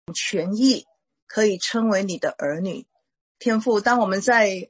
权益可以称为你的儿女。天父，当我们在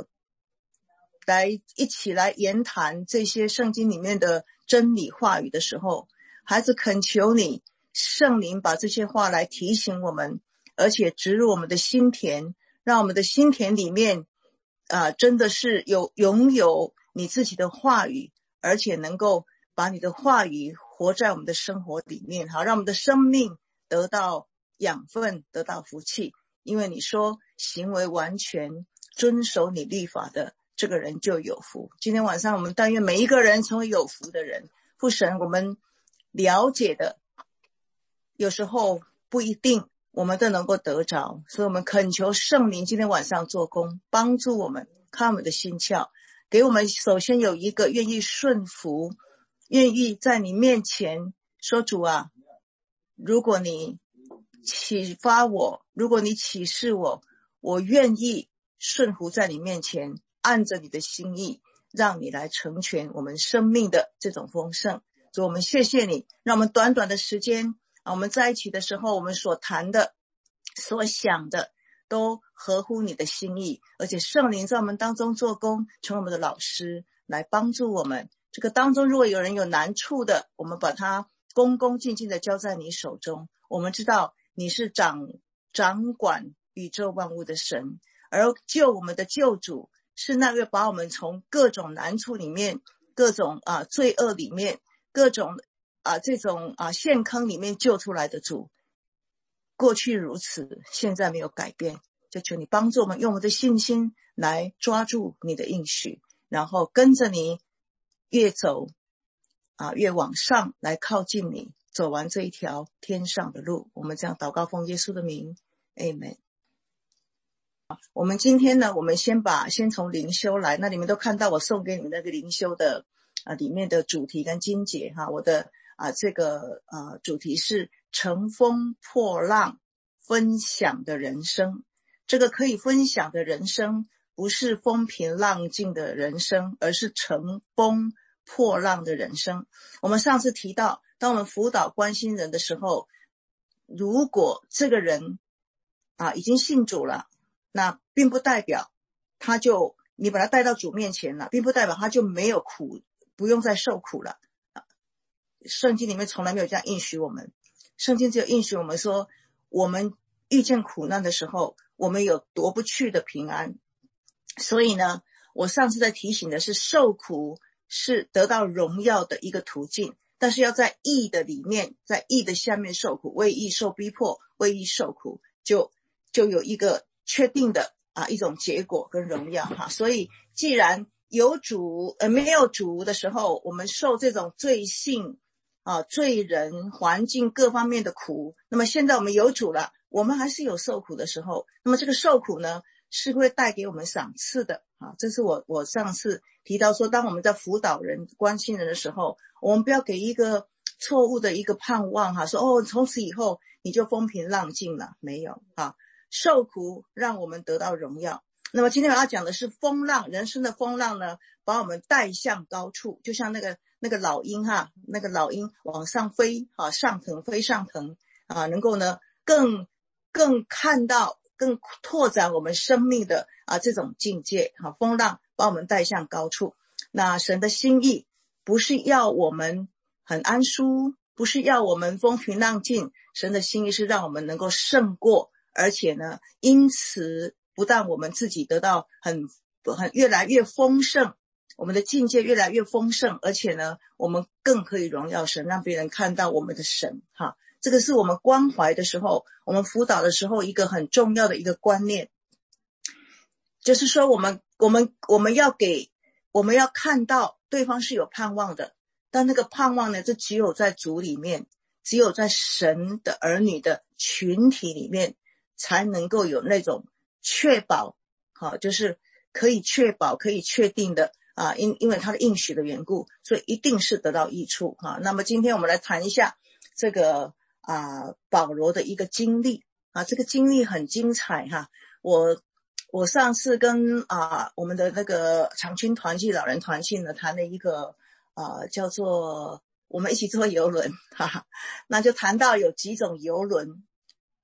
一起来言谈这些圣经里面的真理话语的时候，孩子恳求你圣灵把这些话来提醒我们，而且植入我们的心田，让我们的心田里面真的是拥有你自己的话语，而且能够把你的话语活在我们的生活里面，好让我们的生命得到养分，得到福气。因为你说行为完全遵守你律法的这个人就有福。今天晚上我们但愿每一个人成为有福的人。父神，我们了解的有时候不一定我们都能够得着，所以我们恳求圣灵今天晚上做工，帮助我们，看我们的心窍，给我们首先有一个愿意顺服，愿意在你面前说，主啊，如果你启发我，如果你启示我，我愿意顺服在你面前，按着你的心意，让你来成全我们生命的这种丰盛。所以我们谢谢你，让我们短短的时间我们在一起的时候，我们所谈的所想的都合乎你的心意，而且圣灵在我们当中做工，成为我们的老师来帮助我们。这个当中如果有人有难处的，我们把它恭恭敬敬的交在你手中。我们知道你是掌管宇宙万物的神，而救我们的救主是那位把我们从各种难处里面，各种罪恶里面，各种这种陷坑里面救出来的主。过去如此，现在没有改变，就求你帮助我们，用我们的信心来抓住你的应许，然后跟着你越走越往上来靠近你，走完这一条天上的路。我们这样祷告，奉耶稣的名 Amen。 我们今天呢，我们先从灵修来，那你们都看到我送给你们那个灵修的里面的主题跟经节我的这个主题是乘风破浪分享的人生。这个可以分享的人生不是风平浪静的人生，而是乘风破浪的人生。我们上次提到，当我们辅导关心人的时候，如果这个人已经信主了，那并不代表你把他带到主面前了，并不代表他就没有苦，不用再受苦了。圣经里面从来没有这样应许我们，圣经只有应许我们说，我们遇见苦难的时候，我们有夺不去的平安。所以呢，我上次在提醒的是，受苦是得到荣耀的一个途径，但是要在义的里面，在义的下面受苦，为义受逼迫，为义受苦，就有一个确定的一种结果跟荣耀所以既然有主没有主的时候，我们受这种罪性罪人环境各方面的苦，那么现在我们有主了，我们还是有受苦的时候，那么这个受苦呢是会带给我们赏赐的这是我上次提到说，当我们在辅导人关心人的时候，我们不要给一个错误的一个盼望说从此以后你就风平浪静了，没有受苦让我们得到荣耀。那么今天我要讲的是风浪，人生的风浪呢，把我们带向高处，就像那个老鹰那个老鹰往上飞上腾飞上腾能够呢更看到更拓展我们生命的这种境界风浪把我们带向高处。那神的心意不是要我们很安舒，不是要我们风平浪静，神的心意是让我们能够胜过，而且呢因此不但我们自己得到很越来越丰盛，我们的境界越来越丰盛，而且呢我们更可以荣耀神，让别人看到我们的神这个是我们关怀的时候，我们辅导的时候一个很重要的一个观念，就是说我们要看到对方是有盼望的，但那个盼望呢，这只有在主里面，只有在神的儿女的群体里面才能够有那种确保就是可以确保可以确定的因为他的应许的缘故，所以一定是得到益处那么今天我们来谈一下这个保罗的一个经历这个经历很精彩我上次跟我们的那个长青团契老人团契呢谈了一个叫做我们一起坐邮轮那就谈到有几种邮轮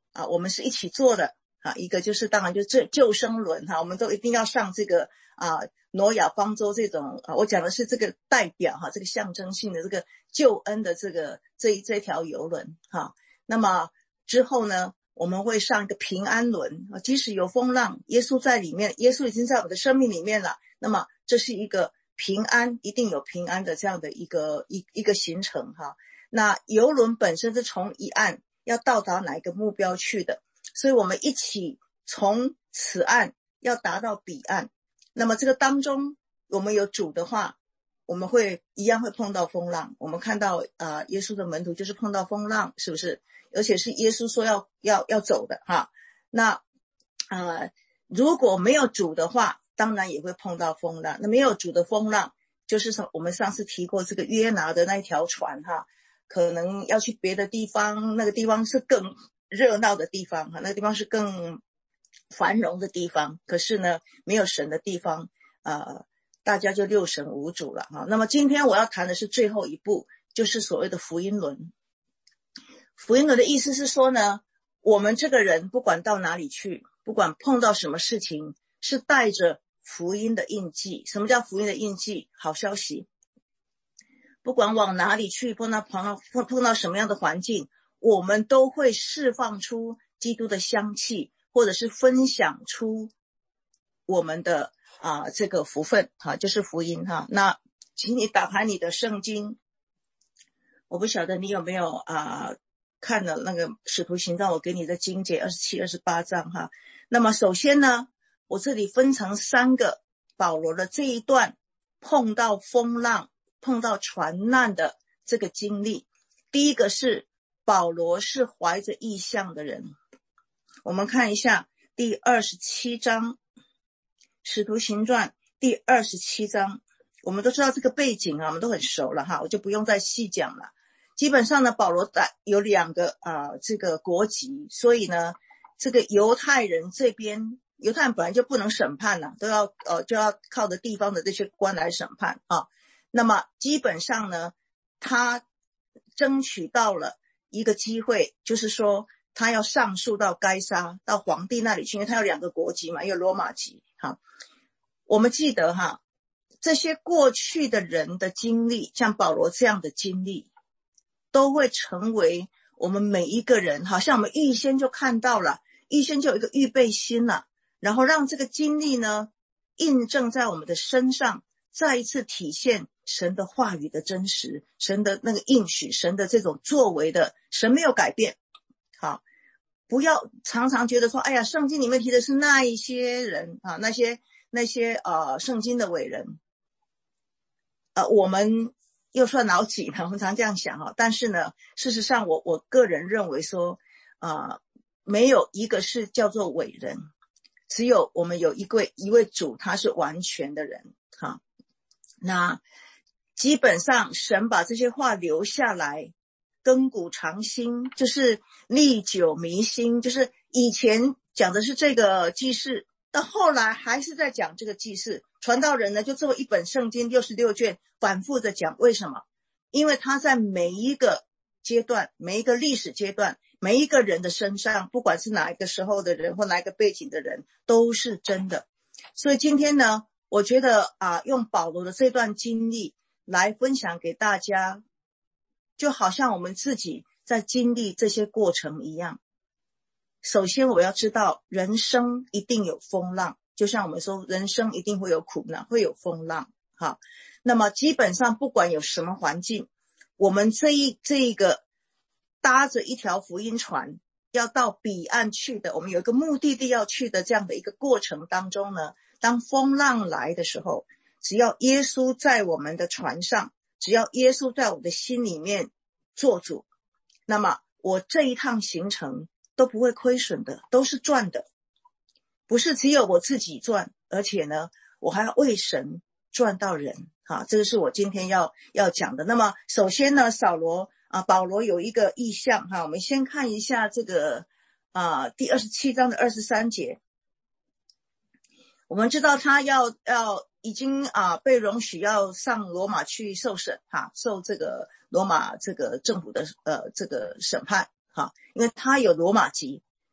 我们是一起做的一个就是当然就这救生轮我们都一定要上这个挪亚方舟这种我讲的是这个代表这个象征性的这个救恩的这条游轮那么之后呢，我们会上一个平安轮即使有风浪，耶稣在里面，耶稣已经在我的生命里面了，那么这是一个平安，一定有平安的这样的一个行程那游轮本身是从一岸要到达哪一个目标去的，所以我们一起从此岸要达到彼岸。那么这个当中我们有主的话，我们一样会碰到风浪。我们看到耶稣的门徒就是碰到风浪，是不是？而且是耶稣说要走的那如果没有主的话，当然也会碰到风浪。那没有主的风浪，就是我们上次提过这个约拿的那一条船可能要去别的地方，那个地方是更热闹的地方那个地方是更繁荣的地方，可是呢没有神的地方大家就六神无主了那么今天我要谈的是最后一步，就是所谓的福音轮。福音轮的意思是说呢，我们这个人不管到哪里去，不管碰到什么事情，是带着福音的印记。什么叫福音的印记？好消息。不管往哪里去，碰到什么样的环境，我们都会释放出基督的香气，或者是分享出我们的这个福分就是福音那请你打开你的圣经，我不晓得你有没有看了那个使徒行传我给你的经节27、28章那么首先呢，我这里分成3个保罗的这一段碰到风浪碰到船难的这个经历。第一个是保罗是怀着异象的人。我们看一下第27章使徒行传第27章，我们都知道这个背景我们都很熟了我就不用再细讲了。基本上呢，保罗有2个这个国籍，所以呢这个犹太人这边，犹太人本来就不能审判了，就要靠着地方的这些官来审判那么基本上呢，他争取到了一个机会，就是说他要上诉到该撒，到皇帝那里去，因为他有2个国籍嘛，有罗马籍我们记得这些过去的人的经历，像保罗这样的经历，都会成为我们每一个人像我们预先就看到了，预先就有一个预备心了，然后让这个经历呢印证在我们的身上，再一次体现神的话语的真实，神的那个应许，神的这种作为的，神没有改变不要常常觉得说哎呀，圣经里面提的是那一些人那些圣经的伟人我们又算老几呢？我们常这样想但是呢事实上我个人认为说没有一个是叫做伟人，只有我们有一位主，他是完全的人那基本上神把这些话留下来，亘古长新，就是历久弥新，就是以前讲的是这个记事，到后来还是在讲这个记事，传道人呢就做一本圣经66卷反复的讲。为什么？因为他在每一个阶段，每一个历史阶段，每一个人的身上，不管是哪一个时候的人或哪一个背景的人，都是真的。所以今天呢，我觉得用保罗的这段经历来分享给大家，就好像我们自己在经历这些过程一样。首先我要知道人生一定有风浪，就像我们说人生一定会有苦难，会有风浪那么基本上不管有什么环境，我们这一个搭着一条福音船要到彼岸去的，我们有一个目的地要去的这样的一个过程当中呢，当风浪来的时候，只要耶稣在我们的船上，只要耶稣在我的心里面做主，那么我这一趟行程都不会亏损的，都是赚的。不是只有我自己赚，而且呢我还要为神赚到人这个是我今天要讲的。那么首先呢，保罗有一个意象我们先看一下这个第27章的23节。我们知道他已经被容许要上罗马去受审受这个罗马这个政府的这个审判因为他有罗马籍，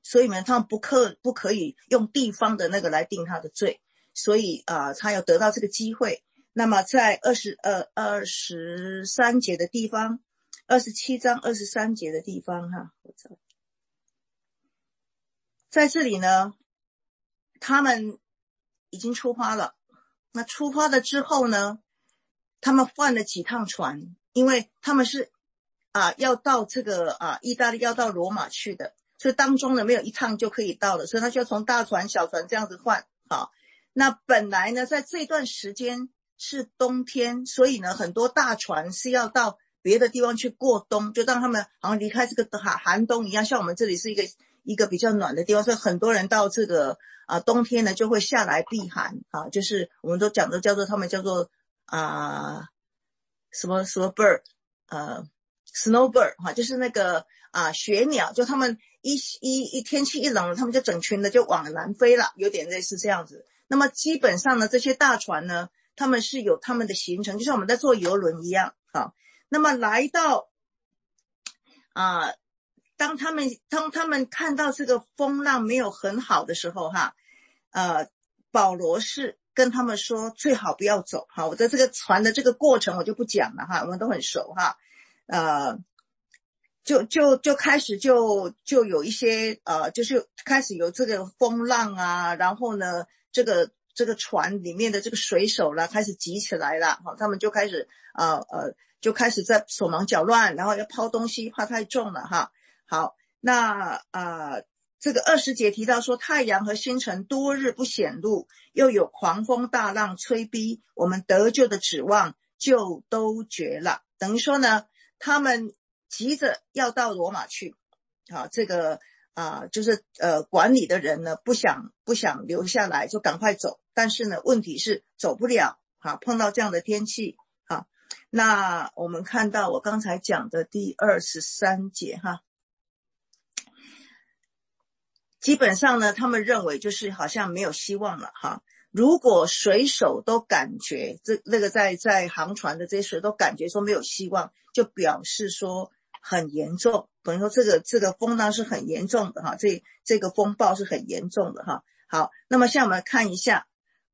所以呢，他们不可以用地方的那个来定他的罪，所以他要得到这个机会。那么在23节的地方，27章23节的地方哈，在这里呢，他们已经出发了。那出发了之后呢，他们换了几趟船，因为他们是要到这个意大利，要到罗马去的，所以当中呢没有一趟就可以到了，所以他就要从大船小船这样子换。好，那本来呢在这段时间是冬天，所以呢很多大船是要到别的地方去过冬，就让他们好像离开这个寒冬一样，像我们这里是一个比较暖的地方，所以很多人到这个冬天呢就会下来避寒就是我们都讲的他们叫做什么 bird snowbird 就是那个雪鸟，就他们一天气一冷了，他们就整群的就往南飞了，有点类似这样子。那么基本上呢，这些大船呢，他们是有他们的行程，就像我们在坐邮轮一样。好，那么来到当他们看到这个风浪没有很好的时候保罗是跟他们说最好不要走。好，我在这个船的这个过程我就不讲了我们都很熟就开始就有一些就是开始有这个风浪然后呢这个船里面的这个水手啦开始急起来了。好，他们就开始就开始在手忙脚乱，然后要抛东西怕太重了好，那这个20节提到说，太阳和星辰多日不显露，又有狂风大浪催逼，我们得救的指望就都绝了。等于说呢，他们急着要到罗马去。好，这个就是管理的人呢不想留下来，就赶快走。但是呢，问题是走不了碰到这样的天气那我们看到我刚才讲的第23节基本上呢，他们认为就是好像没有希望了如果水手都感觉那个在航船的这些水都感觉说没有希望，就表示说很严重，等于说这个风浪是很严重的这个风暴是很严重的好，那么现在我们看一下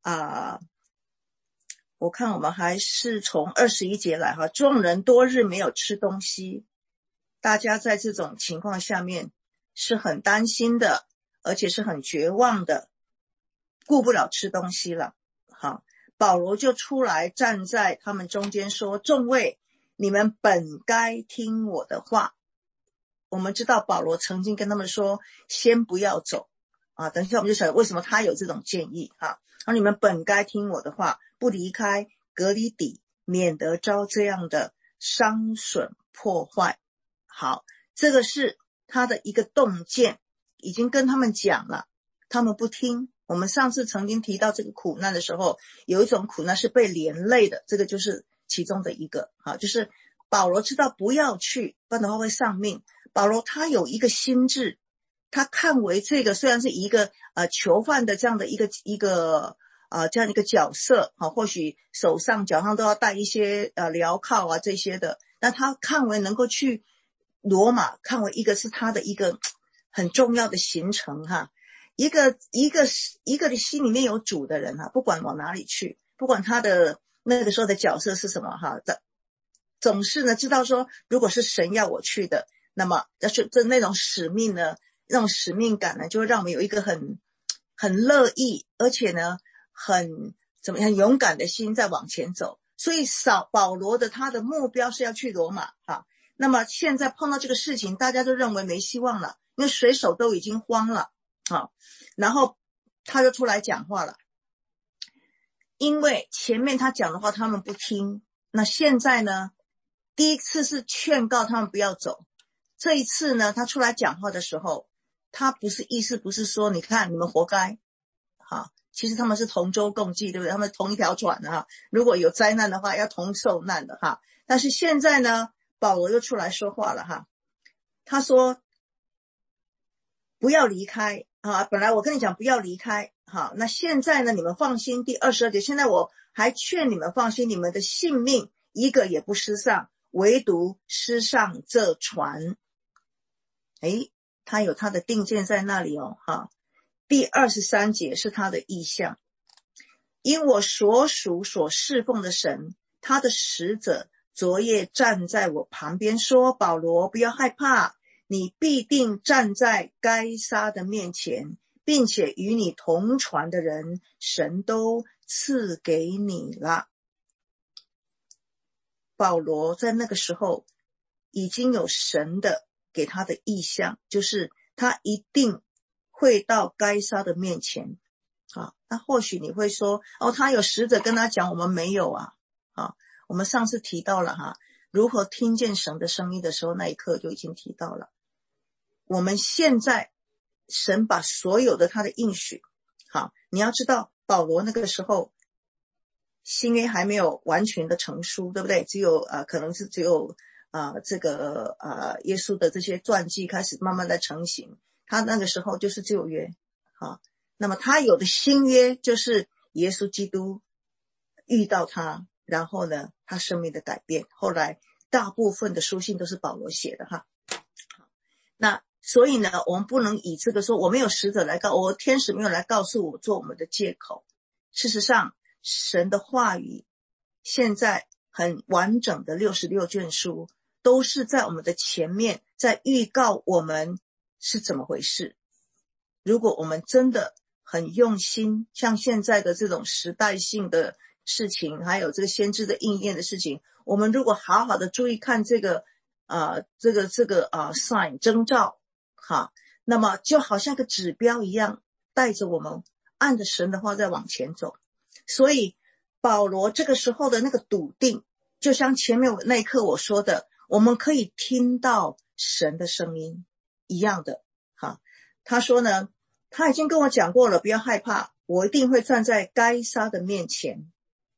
我看我们还是从21节来众人多日没有吃东西，大家在这种情况下面是很担心的，而且是很绝望的，顾不了吃东西了。好，保罗就出来站在他们中间说，众位，你们本该听我的话。我们知道保罗曾经跟他们说先不要走等一下我们就晓得为什么他有这种建议你们本该听我的话，不离开革哩底，免得遭这样的伤损破坏。好，这个是他的一个洞见，已经跟他们讲了，他们不听。我们上次曾经提到这个苦难的时候，有一种苦难是被连累的，这个就是其中的一个就是保罗知道不要去，不然的话会丧命。保罗他有一个心智，他看为这个虽然是一个囚犯的这样的一个这样一个角色或许手上脚上都要带一些镣铐这些的，但他看为能够去罗马，看为一个是他的一个很重要的行程一个的心里面有主的人不管往哪里去，不管他的那个时候的角色是什么总是呢知道说如果是神要我去的，那么那种使命呢，那种使命感呢，就会让我们有一个很乐意，而且呢很勇敢的心在往前走。所以保罗的他的目标是要去罗马那么现在碰到这个事情，大家都认为没希望了，因为水手都已经慌了然后他就出来讲话了。因为前面他讲的话他们不听，那现在呢，第一次是劝告他们不要走，这一次呢他出来讲话的时候，他意思不是说你看你们活该其实他们是同舟共济，对不对？他们同一条船如果有灾难的话要同受难的但是现在呢保罗又出来说话了他说不要离开本来我跟你讲不要离开那现在呢你们放心，第22节，现在我还劝你们放心，你们的性命一个也不失丧，唯独失上这船。 他有他的定见在那里哦，哈。第23节是他的意象，因我所属所侍奉的神，他的使者昨夜站在我旁边说，保罗，不要害怕，你必定站在该撒的面前，并且与你同船的人，神都赐给你了。保罗在那个时候已经有神的给他的意象，就是他一定会到该撒的面前。那或许你会说，他有使者跟他讲，我们没有啊。我们上次提到了如何听见神的声音的时候，那一刻就已经提到了。我们现在神把所有的他的应许，你要知道保罗那个时候新约还没有完全的成书，对不对？可能是只有耶稣的这些传记开始慢慢的成型，他那个时候就是旧约。那么他有的新约就是耶稣基督遇到他，然后呢他生命的改变，后来大部分的书信都是保罗写的那所以呢我们不能以这个说我没有使者来我天使没有来告诉我做我们的借口。事实上神的话语现在很完整的66卷书都是在我们的前面在预告我们是怎么回事。如果我们真的很用心，像现在的这种时代性的事情，还有这个先知的应验的事情，我们如果好好的注意看这个sign 征兆那么就好像个指标一样，带着我们按着神的话在往前走。所以保罗这个时候的那个笃定，就像前面那一刻我说的，我们可以听到神的声音一样的他说呢，他已经跟我讲过了，不要害怕，我一定会站在该撒的面前。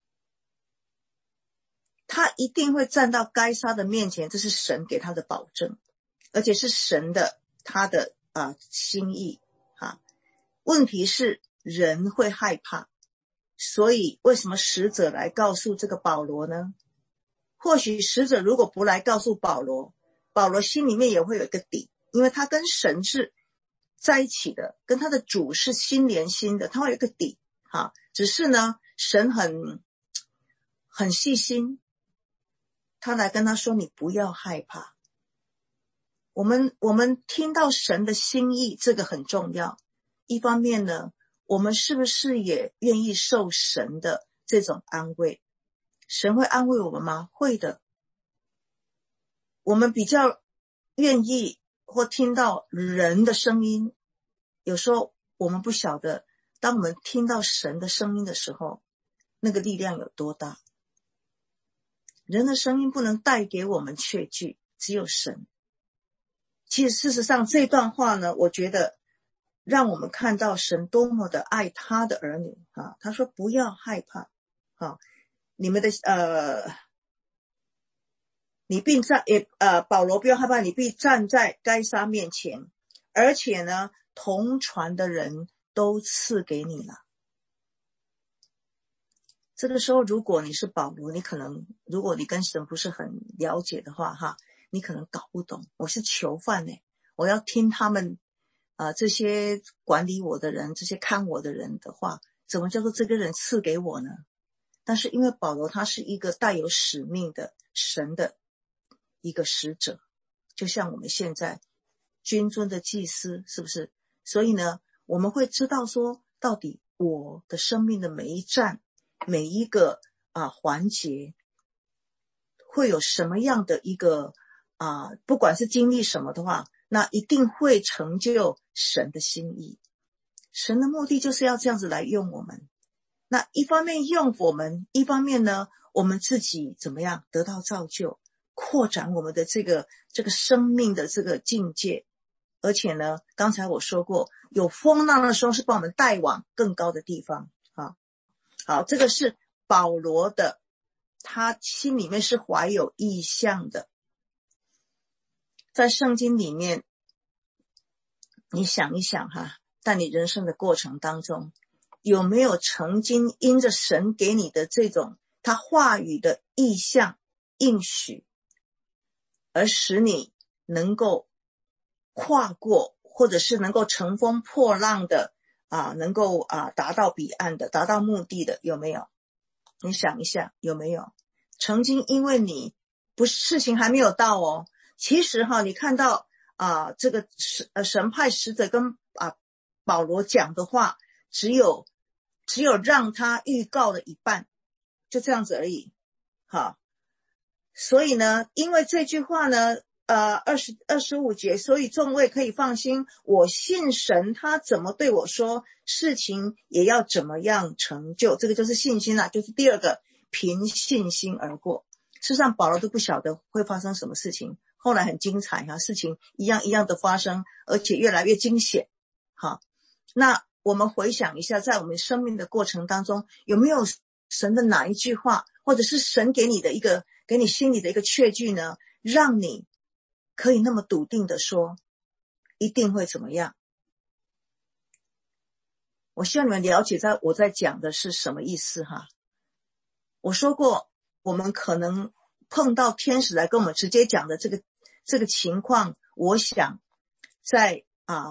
他一定会站到该撒的面前，这是神给他的保证，而且是神的他的心意问题是人会害怕，所以为什么使者来告诉这个保罗呢？或许使者如果不来告诉保罗，保罗心里面也会有一个底，因为他跟神是在一起的，跟他的主是心连心的，他会有一个底只是呢神很细心，他来跟他说你不要害怕。我们听到神的心意，这个很重要。一方面呢，我们是不是也愿意受神的这种安慰？神会安慰我们吗？会的。我们比较愿意或听到人的声音，有时候我们不晓得，当我们听到神的声音的时候，那个力量有多大。人的声音不能带给我们确据，只有神。其实事实上这段话呢，我觉得让我们看到神多么的爱他的儿女他说不要害怕你们的你必保罗不要害怕，你必站在该撒面前，而且呢同船的人都赐给你了。这个时候如果你是保罗，你可能如果你跟神不是很了解的话你可能搞不懂，我是囚犯我要听他们这些管理我的人，这些看我的人的话，怎么叫做这个人赐给我呢？但是因为保罗他是一个带有使命的神的一个使者，就像我们现在君尊的祭司，是不是？所以呢我们会知道说，到底我的生命的每一站每一个环节会有什么样的一个不管是经历什么的话，那一定会成就神的心意。神的目的就是要这样子来用我们，那一方面用我们，一方面呢我们自己怎么样得到造就，扩展我们的这个生命的这个境界。而且呢刚才我说过，有风浪的时候是把我们带往更高的地方好，这个是保罗的，他心里面是怀有意向的。在圣经里面你想一想在你人生的过程当中，有没有曾经因着神给你的这种他话语的意向应许，而使你能够跨过或者是能够乘风破浪的能够达到彼岸的，达到目的的，有没有？你想一下，有没有曾经因为你不是事情还没有到哦，其实你看到这个神派使者跟保罗讲的话，只有让他预告了一半，就这样子而已。好，所以呢，因为这句话呢25节，所以众位可以放心，我信神，他怎么对我说，事情也要怎么样成就。这个就是信心啦，就是第二个，凭信心而过。事实上保罗都不晓得会发生什么事情，后来很精彩事情一样一样的发生，而且越来越惊险。好，那我们回想一下，在我们生命的过程当中，有没有神的哪一句话，或者是神给你心里的一个确据呢，让你可以那么笃定的说一定会怎么样？我希望你们了解我在讲的是什么意思我说过，我们可能碰到天使来跟我们直接讲的这个情况，我想在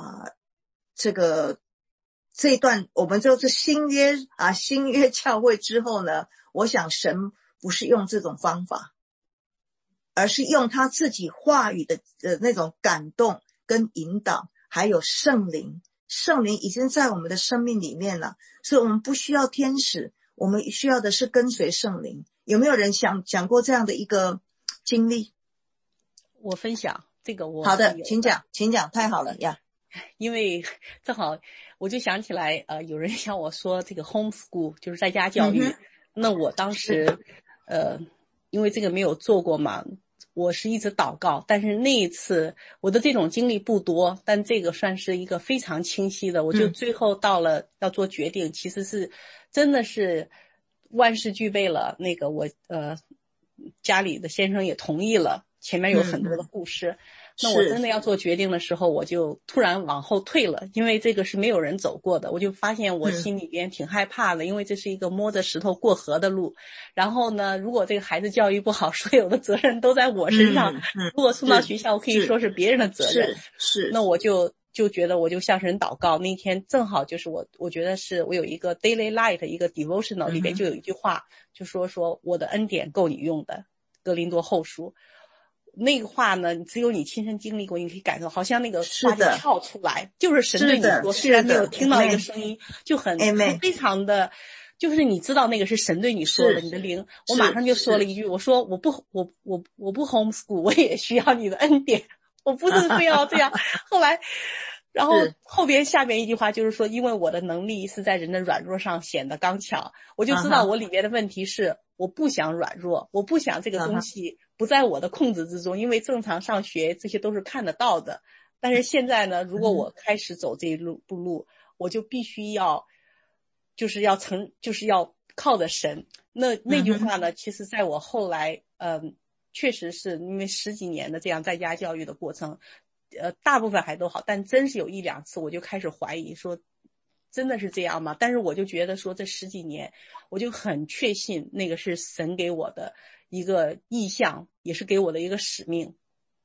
这一段我们就是新约教会之后呢，我想神不是用这种方法，而是用他自己话语的那种感动跟引导，还有圣灵已经在我们的生命里面了，所以我们不需要天使，我们需要的是跟随圣灵。有没有人讲过这样的一个经历？ 我分享这个好的，请讲，太好了呀。 因为正好我就想起来有人向我说这个 homeschool 就是在家教育，那我当时因为这个没有做过嘛，我是一直祷告，但是那一次我的这种经历不多，但这个算是一个非常清晰的，我就最后到了要做决定，其实是真的是万事俱备了，那个我家里的先生也同意了，前面有很多的故事，那我真的要做决定的时候，我就突然往后退了，因为这个是没有人走过的，我就发现我心里边挺害怕的，因为这是一个摸着石头过河的路。然后呢，如果这个孩子教育不好，所有的责任都在我身上。如果送到学校，可以说是别人的责任。是。那我就觉得我就向神祷告。那天正好就是我觉得是我有一个 daily light 一个 devotional 里边就有一句话，就说我的恩典够你用的，哥林多后书。那个话呢，只有你亲身经历过，你可以感受，好像那个话就跳出来，就是神对你说，虽然没有听到那个声音，就很非常的，就是你知道那个是神对你说的，你的灵。我马上就说了一句，我说我不 homeschool， 我也需要你的恩典，我不是非要这样。后来，然后下边一句话就是说，因为我的能力是在人的软弱上显得刚强，我就知道我里面的问题是我不想软弱，我不想这个东西不在我的控制之中，因为正常上学这些都是看得到的。但是现在呢，如果我开始走这一步路，我就必须要就是要靠着神。那句话呢，其实在我后来确实是因为10几年的这样在家教育的过程，大部分还都好，但真是有1、2次我就开始怀疑说真的是这样吗？但是我就觉得说这10几年我就很确信那个是神给我的一个意向，也是给我的一个使命。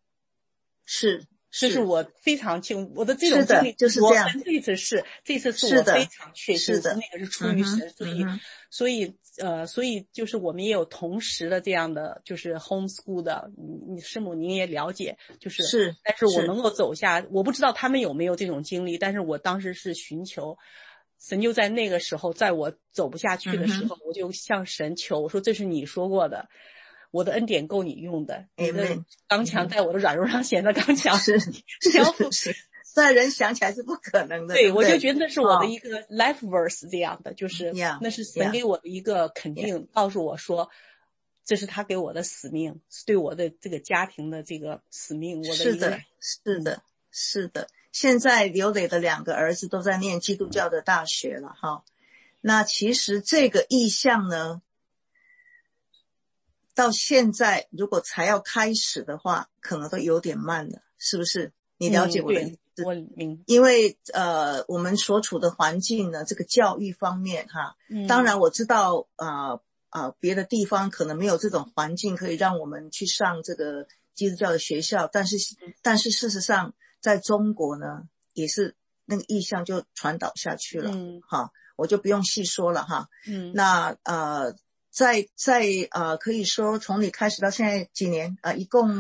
这是我非常我的这种经历就是这样。 这次是我非常确信是那个是出于神，所以就是我们也有同时的这样的就是 homeschool 的，你师母您也了解，就是但是我能够走下，我不知道他们有没有这种经历，但是我当时是寻求神，就在那个时候，在我走不下去的时候，我就向神求，我说这是你说过的。我的恩典够你用的，你的刚强在我的软弱上显得刚强。是， 虽然人想起来是不可能的。 对，我就觉得那是我的一个 life verse 这样的，就是那是神给我的一个肯定，告诉我说这是他给我的使命，是对我的这个家庭的这个使命。我的一个是的。现在刘磊的2个儿子都在念基督教的大学了哈。那其实这个意向呢，到现在如果才要开始的话，可能都有点慢了，是不是？你了解我的意思？ 我明白。 因为我们所处的环境呢，这个教育方面当然我知道别的地方可能没有这种环境可以让我们去上这个基督教的学校，但是事实上在中国呢， 也是那个意象就传导下去了。好，我就不用细说了哈。那在可以说从你开始到现在几年一共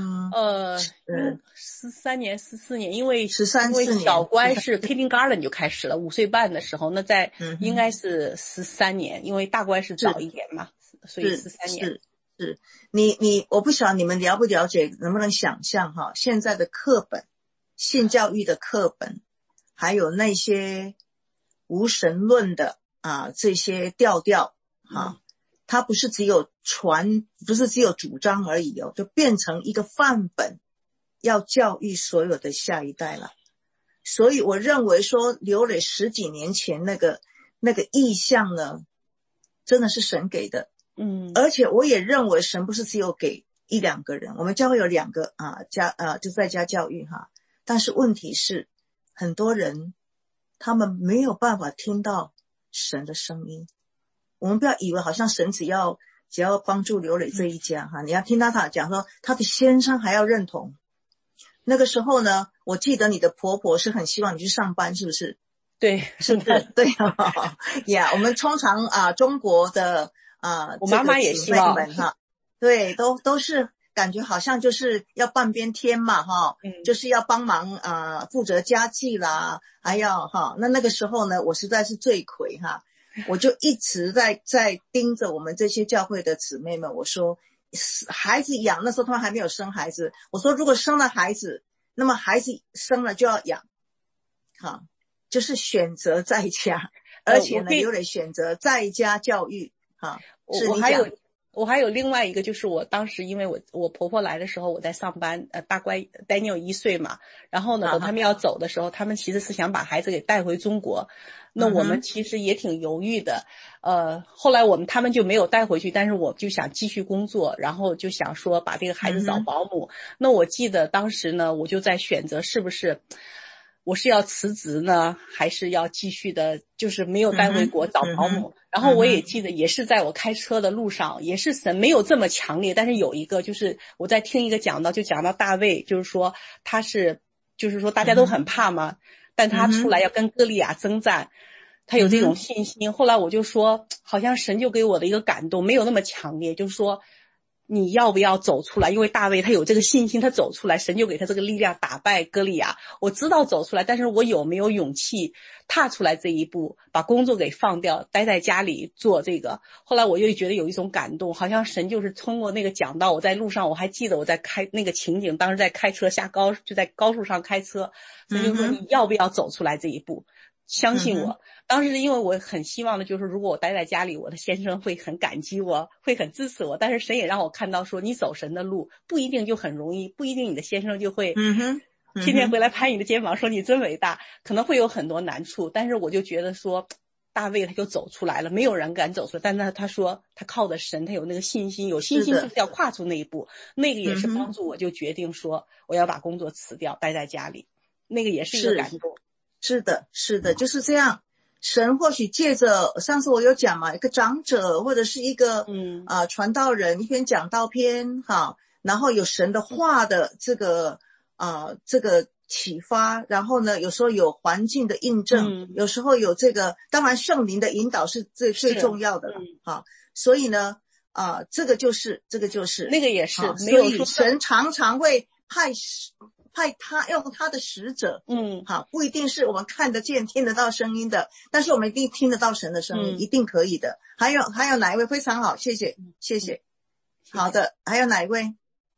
14年，因为 14 小乖是 kindergarten 就开始了，5岁半的时候，那在应该是13年，因为大乖是早一点嘛，所以13年。 是我不晓得你们了不了解，能不能想象哈，现在的课本，性教育的课本，还有那些无神论的这些调调它不是只有不是只有主张而已就变成一个范本，要教育所有的下一代了。所以我认为说刘磊10几年前那个意象呢，真的是神给的。而且我也认为神不是只有给1、2个人，我们教会有2个就在家教育但是问题是很多人他们没有办法听到神的声音。我们不要以为好像神只要帮助刘磊这一家你要听到他讲说他的先生还要认同。那个时候呢，我记得你的婆婆是很希望你去上班，是不是？ 对， 是不是？对呀，我们通常中国的我妈妈也希望对，都是感觉好像就是要半边天嘛就是要帮忙负责家计啦，还要那个时候呢，我实在是罪魁我就一直在盯着我们这些教会的姊妹们，我说孩子养，那时候他们还没有生孩子，我说如果生了孩子，那么孩子生了就要养就是选择在家，而且呢刘磊选择在家教育我还有另外一个，就是我当时因为我婆婆来的时候我在上班，大乖 Daniel 1岁嘛，然后呢等他们要走的时候，他们其实是想把孩子给带回中国，那我们其实也挺犹豫的，后来他们就没有带回去，但是我就想继续工作，然后就想说把这个孩子找保姆，那我记得当时呢我就在选择是不是我是要辞职呢，还是要继续的就是没有带回国找保姆，然后我也记得也是在我开车的路上，也是神没有这么强烈，但是有一个就是我在听一个讲到大卫，就是说他是就是说大家都很怕嘛，但他出来要跟歌利亚征战，他有这种信心，后来我就说好像神就给我的一个感动没有那么强烈，就是说你要不要走出来，因为大卫他有这个信心，他走出来，神就给他这个力量打败歌利亚，我知道走出来，但是我有没有勇气踏出来这一步，把工作给放掉，待在家里做这个。后来我又觉得有一种感动，好像神就是通过那个讲道，我在路上我还记得我在开那个情景，当时在开车就在高速上开车，神就说你要不要走出来这一步，相信我。当时因为我很希望的就是如果我待在家里，我的先生会很感激我，会很支持我，但是神也让我看到说你走神的路不一定就很容易，不一定你的先生就会天天回来拍你的肩膀说你真伟大，可能会有很多难处，但是我就觉得说大卫他就走出来了，没有人敢走出来，但是他说他靠着神，他有那个信心，有信心就是要跨出那一步，那个也是帮助我就决定说我要把工作辞掉，待在家里，那个也是一个感动。 是的，就是这样。神或许借着上次我有讲嘛，一个长者或者是一个传道人，一篇讲道篇然后有神的话的这个启发，然后呢有时候有环境的印证，有时候有这个当然圣灵的引导是最重要的所以呢这个就是那个也是没有说神常常会派他用他的使者不一定是我们看得见听得到声音的，但是我们一定听得到神的声音一定可以的。还有哪一位？非常好，谢谢好的，还有哪一位？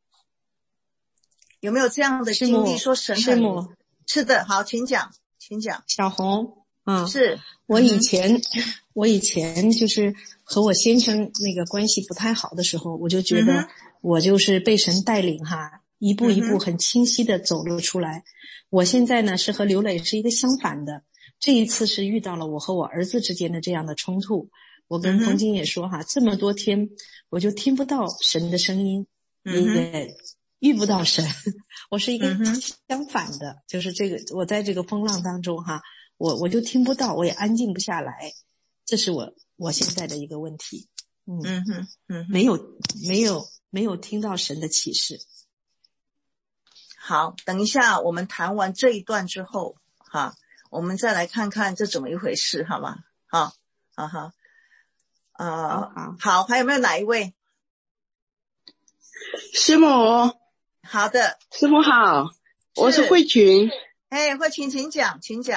有没有这样的经历说神很是的，好，请讲小红是我以前就是和我先生那个关系不太好的时候，我就觉得我就是被神带领一步一步很清晰的走了出来。我现在呢是和刘磊是一个相反的，这一次是遇到了我和我儿子之间的这样的冲突。我跟冯金也说这么多天我就听不到神的声音，也遇不到神。我是一个相反的，就是这个我在这个风浪当中我就听不到，我也安静不下来，这是我现在的一个问题。没有听到神的启示。 好，等一下我们谈完这一段之后哈，我们再来看看这怎么一回事，好吗？好，好，好，还有没有哪一位？ 师母， 好的， 师母好，我是慧群。 哎，慧群，请讲。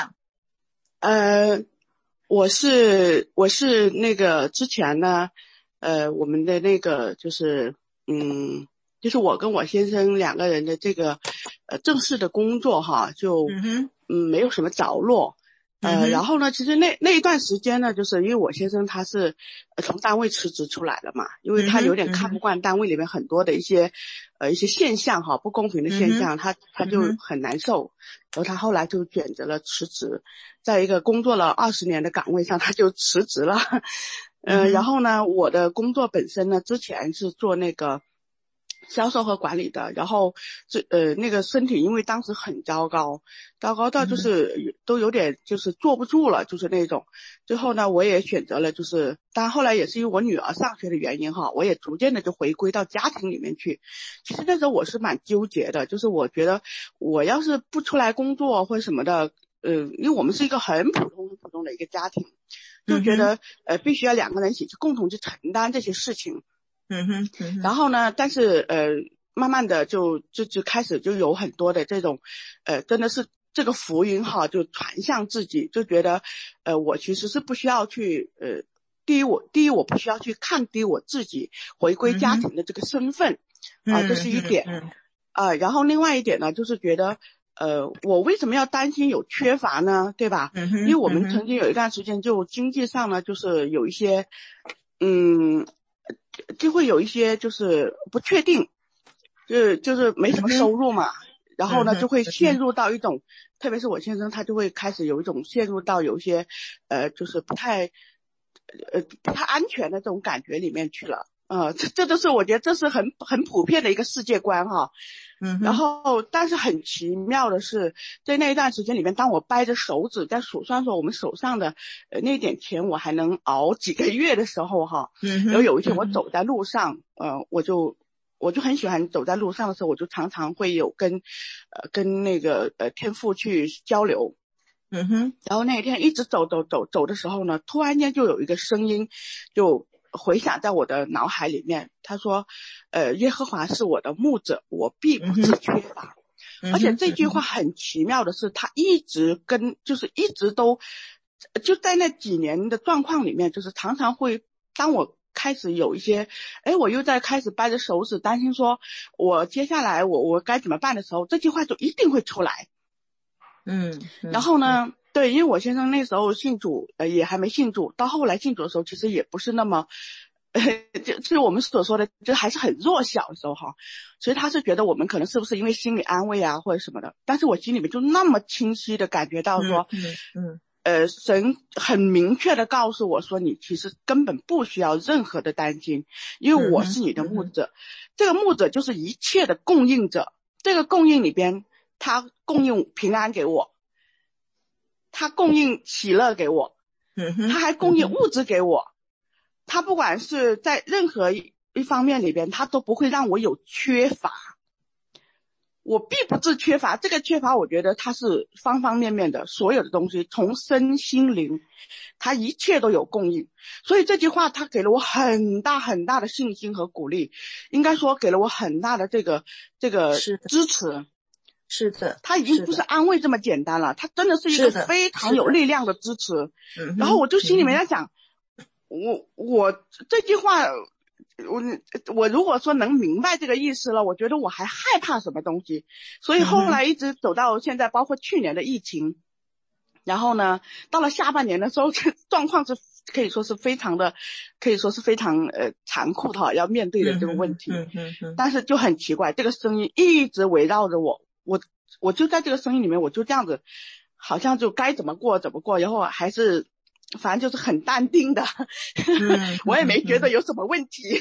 我是那个之前呢，我们的那个就是我跟我先生两个人的这个正式的工作哈，就没有什么着落。然后呢，其实那一段时间呢，就是因为我先生他是从单位辞职出来的嘛，因为他有点看不惯单位里面很多的一些现象哈，不公平的现象，他就很难受，然后他后来就选择了辞职，在一个工作了20年的岗位上他就辞职了。然后呢，我的工作本身呢，之前是做那个销售和管理的，然后那个身体因为当时很糟糕到就是都有点就是坐不住了，就是那种。最后呢，我也选择了就是当然后来也是因为我女儿上学的原因哈，我也逐渐的就回归到家庭里面去。其实那时候我是蛮纠结的，就是我觉得我要是不出来工作或者什么的，因为我们是一个很普通的一个家庭，就觉得必须要2个人一起去共同去承担这些事情。然后呢，但是慢慢的就开始就有很多的这种真的是这个福音哈，就传向自己，就觉得我其实是不需要去第一我不需要去看低我自己回归家庭的这个身份这是一点然后另外一点呢，就是觉得我为什么要担心有缺乏呢，对吧？因为我们曾经有一段时间就经济上呢，就是有一些就会有一些就是不确定，就是没什么收入嘛，然后呢就会陷入到一种，特别是我先生他就会开始有一种陷入到有一些就是不太安全的这种感觉里面去了。这都是我觉得这是很普遍的一个世界观哈。然后但是很奇妙的是，在那一段时间里面，当我掰着手指在数算说我们手上的那点钱我还能熬几个月的时候哈，然后有一天我走在路上，我就很喜欢走在路上的时候，我就常常会有跟那个天父去交流。然后那一天一直走的时候呢，突然间就有一个声音就回响在我的脑海里面，他说耶和华是我的牧者，我必不致缺乏。而且这句话很奇妙的是，他一直都就在那几年的状况里面，就是常常会当我开始有一些我又在开始掰着手指担心说我接下来我该怎么办的时候，这句话就一定会出来。然后呢对，因为我先生那时候信主也还没信主，到后来信主的时候其实也不是那么就是我们所说的就还是很弱小的时候哈，所以他是觉得我们可能是不是因为心理安慰啊或者什么的，但是我心里面就那么清晰的感觉到说神很明确的告诉我说，你其实根本不需要任何的担心，因为我是你的牧者。这个牧者就是一切的供应者，这个供应里边他供应平安给我，他供应喜乐给我，他还供应物质给我，他不管是在任何一方面里边，他都不会让我有缺乏，我必不致缺乏。这个缺乏我觉得它是方方面面的，所有的东西从身心灵它一切都有供应。所以这句话它给了我很大很大的信心和鼓励，应该说给了我很大的这个支持。 是的， 它已经不是安慰这么简单了，它真的是一个非常有力量的支持。然后我就心里面在想我这句话我如果说能明白这个意思了，我觉得我还害怕什么东西。所以后来一直走到现在，包括去年的疫情，然后呢到了下半年的时候，这状况是可以说是非常残酷的要面对的这个问题。但是就很奇怪，这个声音一直围绕着我就在这个声音里面，我就这样子好像就该怎么过怎么过，然后还是反正就是很淡定的我也没觉得有什么问题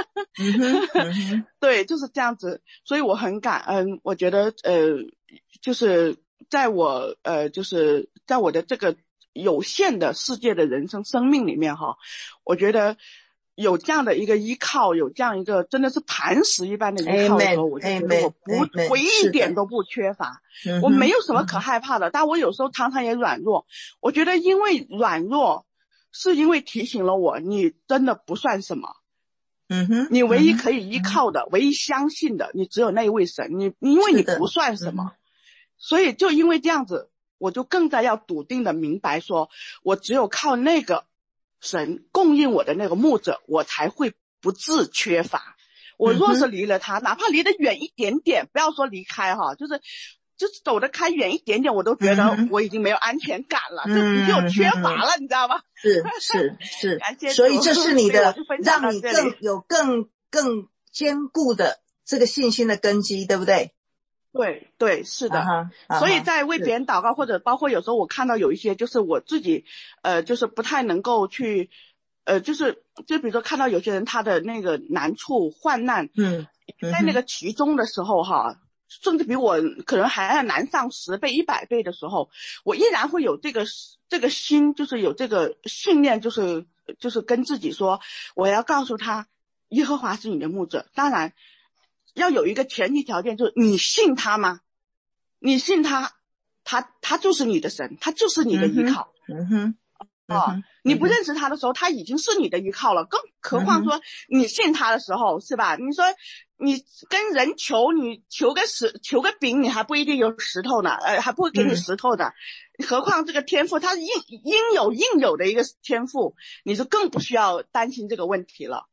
对，就是这样子。所以我很感恩，我觉得就是在我就是在我的这个有限的世界的人生命里面哈，我觉得有这样的一个依靠，有这样一个真的是磐石一般的依靠的时候，我就觉得我一点都不缺乏，我没有什么可害怕的。但我有时候常常也软弱，我觉得因为软弱是因为提醒了我，你真的不算什么。你唯一可以依靠的，唯一相信的，你只有那一位神。你因为你不算什么，所以就因为这样子，我就更加要笃定的明白说，我只有靠那个神供应我的那个牧者，我才会不致缺乏。我若是离了他，哪怕离得远一点点，不要说离开哈，就是走得开远一点点，我都觉得我已经没有安全感了，就已经有缺乏了，你知道吗？ 是，所以这是你的让你更坚固的这个信心的根基，对不对？ 对，是的。所以在为别人祷告，或者包括有时候我看到有一些就是我自己就是不太能够去就比如说看到有些人他的那个难处患难在那个其中的时候哈，甚至比我可能还要难上10倍100倍的时候，我依然会有这个心，就是有这个信念，就是跟自己说，我要告诉他耶和华是你的牧者。当然要有一个前提条件，就是你信他吗？你信他，他就是你的神，他就是你的依靠。你不认识他的时候，他已经是你的依靠了，更何况说你信他的时候，是吧？你说你跟人求，你求个饼，你还不一定有石头呢，还不会给你石头的。何况这个天父，他是应有的一个天赋，你就更不需要担心这个问题了。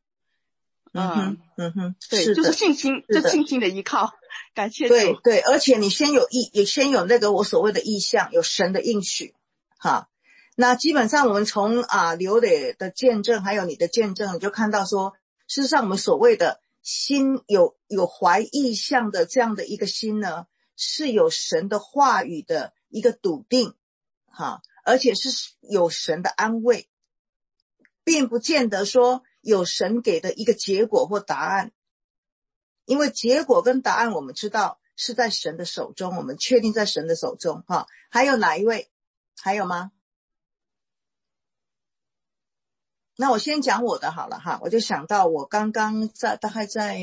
对，就是信心，这信心的依靠。感谢主。 对，而且你先有那个我所谓的意向，有神的应许，哈。那基本上我们从刘磊的见证还有你的见证，就看到说，事实上我们所谓的心有怀意向的这样的一个心呢，是有神的话语的一个笃定，哈，而且是有神的安慰，并不见得说有神给的一个结果或答案，因为结果跟答案我们知道是在神的手中，我们确定在神的手中，哈。还有哪一位？还有吗？那我先讲我的好了哈，我就想到我刚刚大概在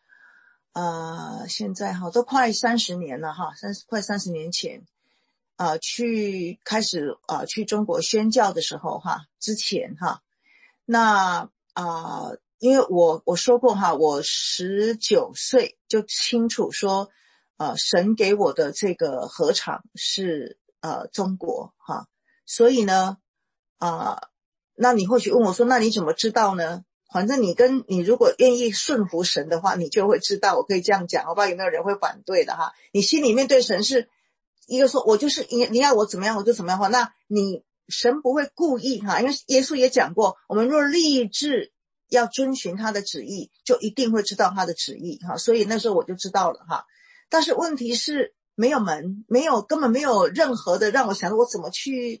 现在哈都快30年了哈，快30年前开始去中国宣教的时候哈，之前哈，那因为我说过哈，我19岁就清楚说神给我的这个禾场是中国哈，所以呢那你或许问我说，那你怎么知道呢？反正你如果愿意顺服神的话，你就会知道。我可以这样讲，我不知道有没有人会反对的哈。你心里面对神是一个说，我就是你要我怎么样我就怎么样的话，那神不会故意哈，因为耶稣也讲过，我们若立志要遵循他的旨意，就一定会知道他的旨意哈。所以那时候我就知道了哈。但是问题是没有门，根本没有任何的让我想到我怎么去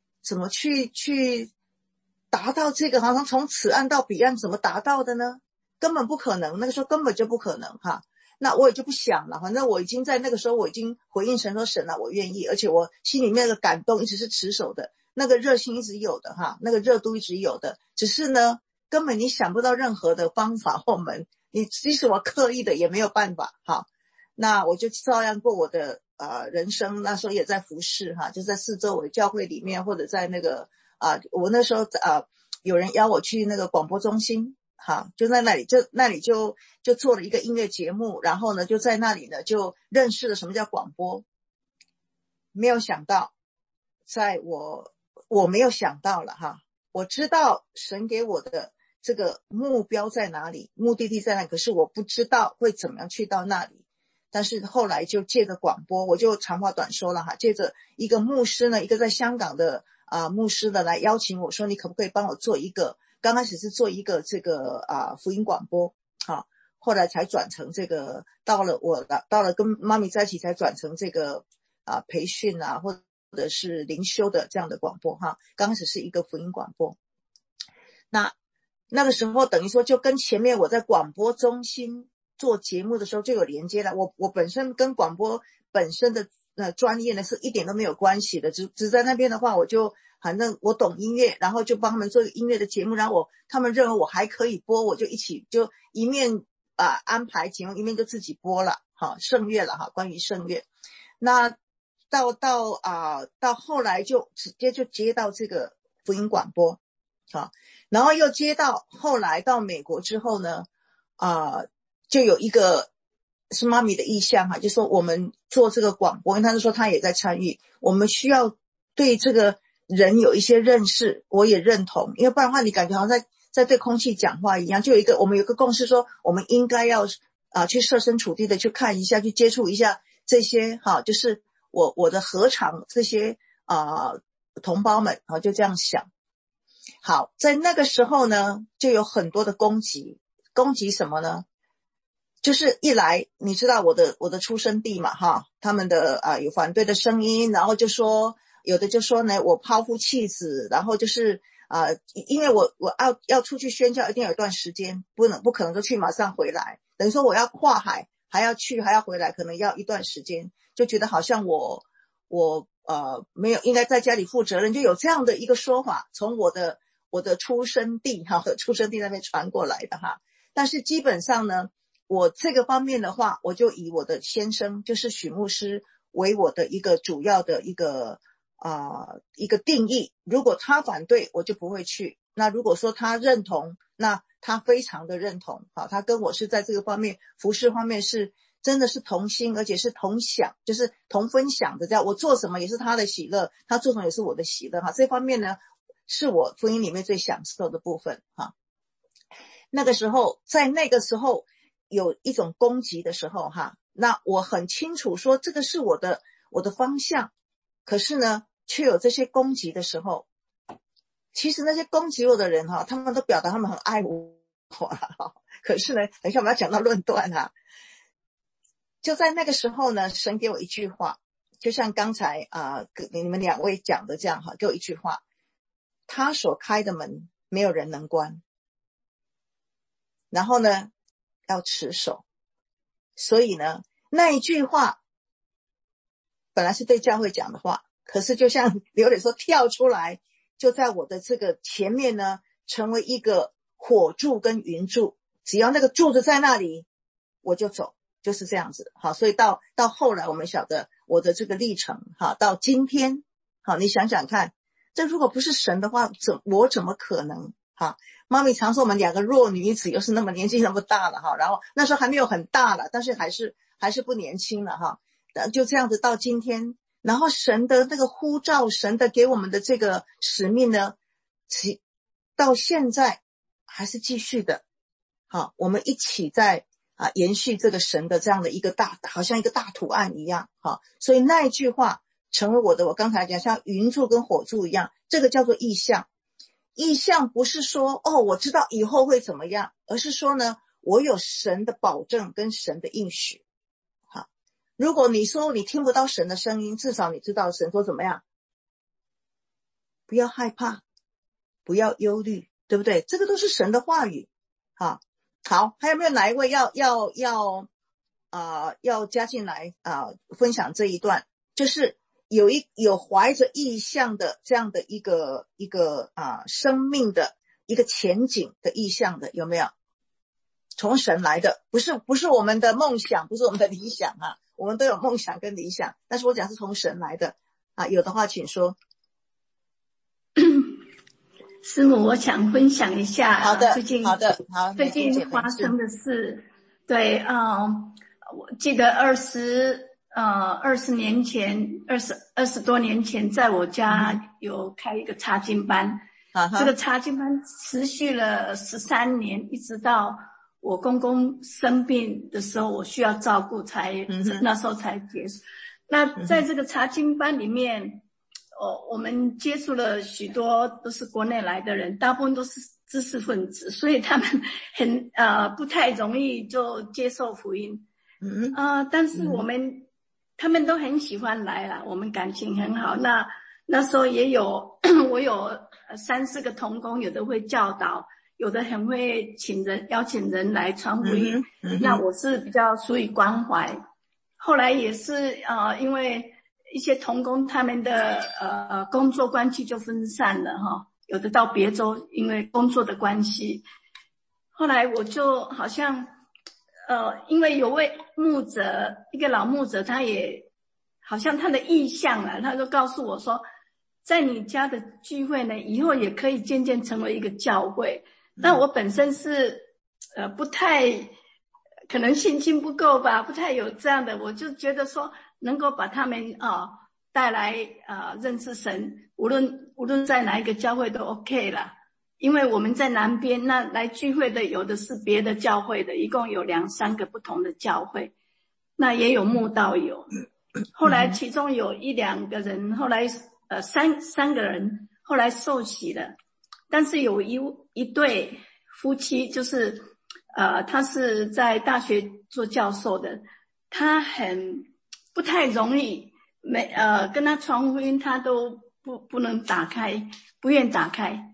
达到这个，好像从此岸到彼岸怎么达到的呢？根本不可能，那个时候根本就不可能哈。那我也就不想了，反正我已经在那个时候我已经回应神说，神啊，我愿意，而且我心里面的感动一直是持守的，那个热心一直有的哈，那个热度一直有的，只是呢根本你想不到任何的方法或门，你即使我刻意的也没有办法哈。那我就照样过我的人生，那时候也在服事哈，就在四周围教会里面，或者在那个我那时候有人邀我去那个广播中心，哈，就在那里就做了一个音乐节目，然后呢就在那里呢就认识了什么叫广播。没有想到，我没有想到了哈，我知道神给我的这个目标在哪里，目的地在哪里，可是我不知道会怎么样去到那里。但是后来就借着广播，我就长话短说了哈，借着一个牧师呢，一个在香港的牧师呢来邀请我说，你可不可以帮我做一个，刚开始是做一个这个福音广播，好，后来才转成这个，到了跟妈咪在一起才转成这个培训或者是灵修的这样的广播哈，刚开始是一个福音广播。那个时候等于说就跟前面我在广播中心做节目的时候就有连接了，我本身跟广播本身的专业呢是一点都没有关系的，只在那边的话我就反正我懂音乐，然后就帮他们做一个音乐的节目，然后他们认为我还可以播，我就一起就一面安排节目，一面就自己播了，圣乐了关于圣乐。那到后来就直接就接到这个福音广播，然后又接到后来到美国之后呢，就有一个是妈咪的意向就说我们做这个广播，因为他是说他也在参与，我们需要对这个人有一些认识，我也认同，因为不然的话你感觉好像在对空气讲话一样，就我们有一个共识说我们应该要去设身处地的去看一下，去接触一下这些就是我的合场这些同胞们就这样想。好，在那个时候呢就有很多的攻击什么呢？就是一来你知道我的出生地嘛他们的有反对的声音，然后就说有的就说呢我抛夫弃子，然后就是因为我要出去宣教一定有一段时间，不可能就去马上回来，等于说我要跨海还要去还要回来，可能要一段时间，就觉得好像我没有应该在家里负责任，就有这样的一个说法从我的出生地出生地那边传过来的但是基本上呢我这个方面的话，我就以我的先生就是许牧师为我的一个主要的一个定义，如果他反对我就不会去，那如果说他认同，那他非常的认同他跟我是在这个方面服事方面是真的是同心，而且是同享，就是同分享的，这样我做什么也是他的喜乐，他做什么也是我的喜乐这方面呢是我福音里面最享受的部分那个时候在那个时候有一种攻击的时候那我很清楚说这个是我的方向，可是呢却有这些攻击的时候，其实那些攻击我的人他们都表达他们很爱我可是呢等一下我们要讲到论断就在那个时候呢，神给我一句话，就像刚才你们两位讲的这样给我一句话，他所开的门没有人能关，然后呢要持守。所以呢那一句话本来是对教会讲的话，可是就像刘磊说跳出来，就在我的这个前面呢成为一个火柱跟云柱，只要那个柱子在那里我就走，就是这样子所以到后来我们晓得我的这个历程到今天你想想看，这如果不是神的话我怎么可能妈咪常说我们两个弱女子又是那么年纪那么大了然后那时候还没有很大了，但是还是不年轻了就这样子到今天，然后神的那个呼召，神的给我们的这个使命呢到现在还是继续的我们一起在延续这个神的这样的一个好像一个大图案一样所以那一句话成为我刚才讲像云柱跟火柱一样，这个叫做意象。意象不是说我知道以后会怎么样，而是说呢我有神的保证跟神的应许如果你说你听不到神的声音，至少你知道神说怎么样，不要害怕，不要忧虑，对不对？这个都是神的话语好，还有没有哪一位要加进来分享这一段，就是有怀着意象的这样的一个生命的一个前景的意象的，有没有？从神来的，不是我们的梦想，不是我们的理想我们都有梦想跟理想，但是我讲是从神来的有的话请说。 师母，我想分享一下好的最近发生的事。对我记得20多年前在我家有开一个查经班这个查经班持续了13年，一直到我公公生病的时候我需要照顾那时候才结束那在这个查经班里面我们接触了许多都是国内来的人，大部分都是知识分子，所以他们不太容易就接受福音但是他们都很喜欢来啦，我们感情很好。那时候也有我有3-4个同工，有的会教导，有的很会邀请人来传福音那我是比较属于关怀。后来也是因为一些同工他们的工作关系就分散了哈，有的到别州，因为工作的关系。后来我就好像因为有位牧者，一个老牧者，他也好像他的意向啊，他就告诉我说，在你家的聚会呢，以后也可以渐渐成为一个教会。那我本身是不太可能信心不够吧，不太有这样的，我就觉得说能够把他们带来认识神，无论在哪一个教会都 OK 啦。因为我们在南边，那来聚会的有的是别的教会的，一共有2-3个不同的教会，那也有慕道友。后来其中有1-2个人，后来三个人后来受洗了，但是有一对夫妻，就是他是在大学做教授的，他很不太容易，跟他传福音他都不能打开，不愿打开。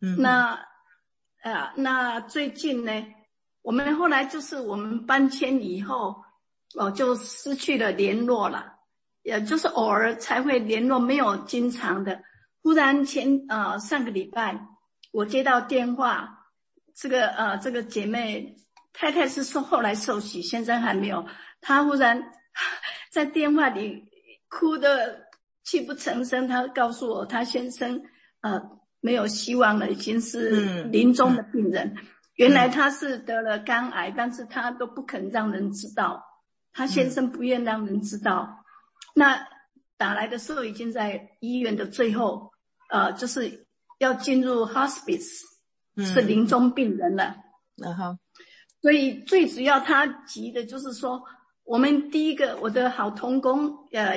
那最近呢，我们后来就是我们搬迁以后，就失去了联络了，也就是偶尔才会联络，没有经常的。忽然上个礼拜我接到电话，这个姐妹太太是后来受洗，先生还没有，她忽然在电话里哭得泣不成声，她告诉我她先生没有希望了，已经是临终的病人。原来他是得了肝癌，但是他都不肯让人知道，他先生不愿让人知道。那打来的时候已经在医院的最后，就是要进入 hospice，是临终病人了。所以最主要他急的就是说，我们第一个我的好同工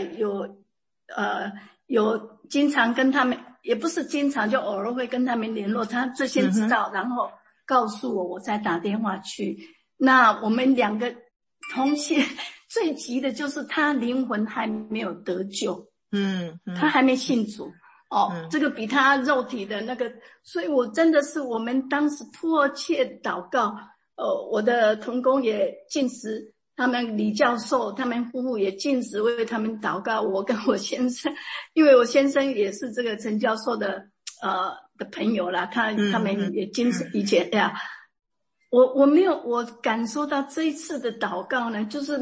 有经常跟他们，也不是经常，就偶尔会跟他们联络，他最先知道，然后告诉我，我再打电话去。那我们2个同学最急的就是他灵魂还没有得救，他还没信主这个比他肉体的那个，所以我真的是我们当时迫切祷告，我的同工也禁食，他们李教授他们夫妇也禁食为他们祷告，我跟我先生，因为我先生也是这个陈教授的朋友啦，他们也禁食以前呀。我感受到这一次的祷告呢，就是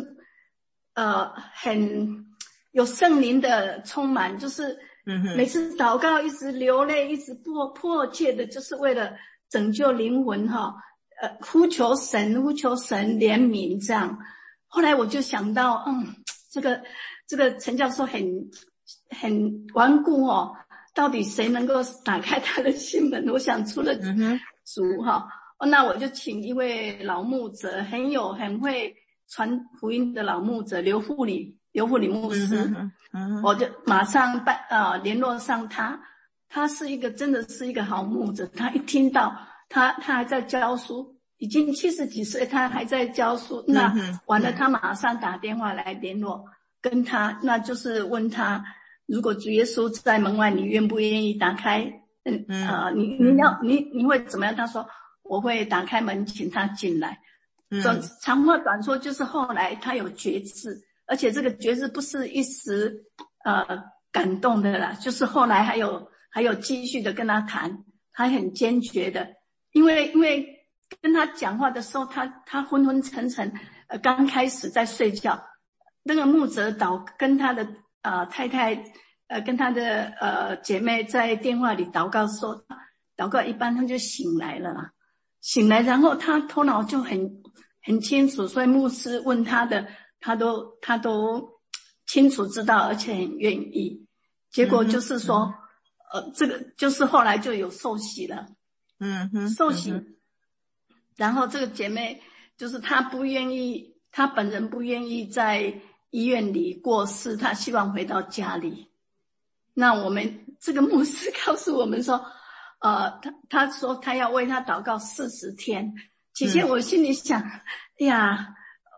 很有圣灵的充满，就是每次祷告一直流泪，一直迫切的，就是为了拯救灵魂呼求神怜悯这样。后来我就想到这个陈教授很顽固到底谁能够打开他的心门？我想除了主那我就请一位老牧者，很会传福音的老牧者刘富里牧师，我就马上联络上他。他是真的是一个好牧者，他一听到他还在教书，已经70几岁，他还在教书。那完了，他马上打电话来联络跟他，那就是问他，如果主耶稣在门外，你愿不愿意打开？你会怎么样？他说我会打开门，请他进来。长话短说，就是后来他有觉知，而且这个觉知不是一时感动的啦，就是后来还有继续的跟他谈，他很坚决的，因为跟他讲话的时候，他昏昏沉沉，刚开始在睡觉，那个牧者跟他的太太跟他的姐妹在电话里祷告说，祷告一般他就醒来了啦，醒来然后他头脑就很清楚，所以牧师问他的，他都清楚知道，而且很愿意。结果就是说这个就是后来就有受洗了，受洗，然后这个姐妹就是她本人不愿意在医院里过世，她希望回到家里。那我们这个牧师告诉我们说他说他要为他祷告40天。起先我心里想，哎呀，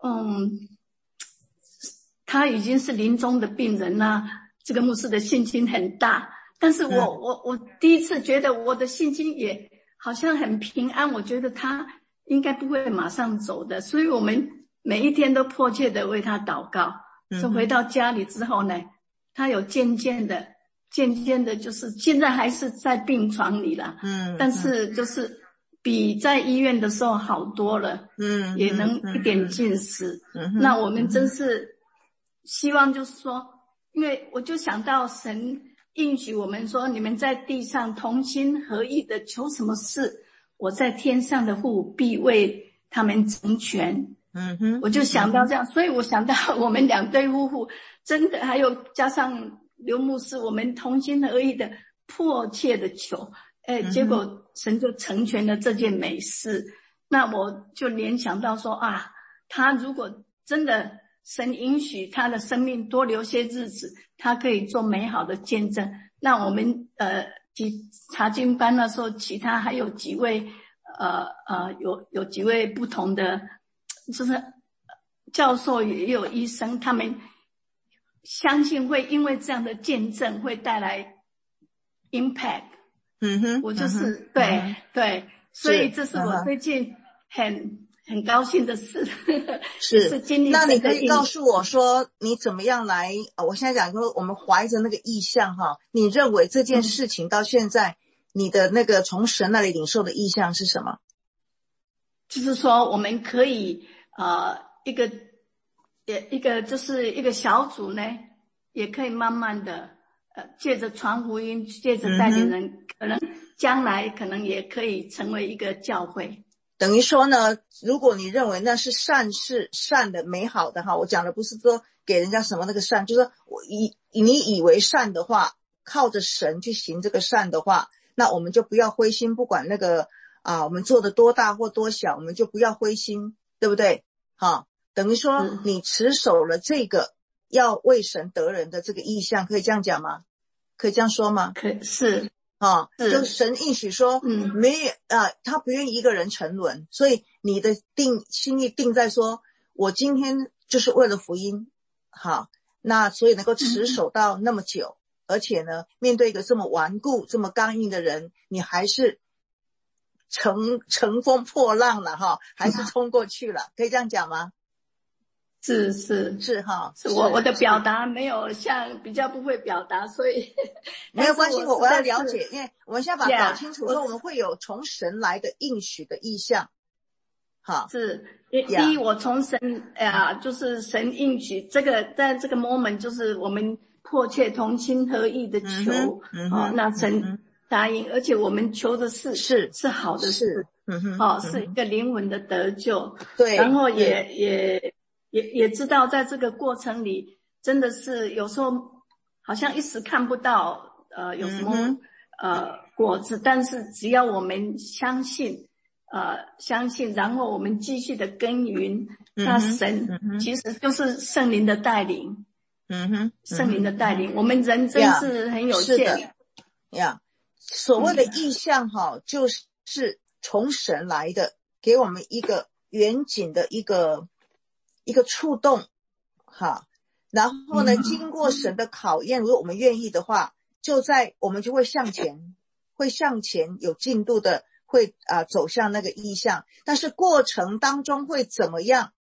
他已经是临终的病人啦，这个牧师的信心很大，但是我第一次觉得我的信心也好像很平安，我觉得他应该不会马上走的，所以我们每一天都迫切的为他祷告。所以回到家里之后呢， 他有渐渐的就是现在还是在病床里啦，但是就是比在医院的时候好多了，也能一点进食。那我们真是希望就是说，因为我就想到神应许我们说，你们在地上同心合意的求什么事，我在天上的父必为他们成全。我就想到这样，所以我想到我们2对夫妇真的，还有加上刘牧师，我们同心合意的迫切的求，结果神就成全了这件美事。那我就联想到说啊，他如果真的神允许他的生命多留些日子，他可以做美好的见证。那我们查经班那时候，其他还有几位有几位不同的，就是教授也有医生，他们相信会因为这样的见证会带来 impact。我就是对，所以这是我最近很高兴的事。是经历。 那你可以告诉我说你怎么样来我现在讲说我们怀着那个意向哈，你认为这件事情到现在你的那个从神那里领受的意向是什么？ 就是说我们可以一个就是一个小组呢，也可以慢慢的借着传福音，借着带领人，可能将来可能也可以成为一个教会。 等于说呢，如果你认为那是善事，善的美好的哈，我讲的不是说给人家什么那个善，就是说你以为善的话，靠着神去行这个善的话，那我们就不要灰心，不管那个我们做的多大或多小，我们就不要灰心，对不对？等于说你持守了这个要为神得人的这个意向，可以这样讲吗？可以这样说吗？ 可以，是就是神应许说他不愿意一个人沉沦，所以你的心意定在说我今天就是为了福音，好，那所以能够持守到那么久，而且呢面对一个这么顽固这么刚硬的人，你还是乘风破浪了还是冲过去了，可以这样讲吗？ 是我的表达没有像比较不会表达，所以没有关系，我要了解，因为我们现在把它搞清楚说我们会有从神来的应许的意向。 是第一，我从神就是神应许这个，在这个 moment 就是我们迫切同心合意的求那神答应，而且我们求的是好的事，是一个灵魂的得救。对，然后也知道在这个过程里真的是有时候好像一时看不到有什么果子，但是只要我们相信，然后我们继续的耕耘，那神其实就是圣灵的带领。圣灵的带领，我们人真是很有限。 所谓的意向就是从神来的，给我们一个远景的一个触动，然后呢经过神的考验，如果我们愿意的话，我们就会向前有进度的会走向那个意向，但是过程当中会怎么样，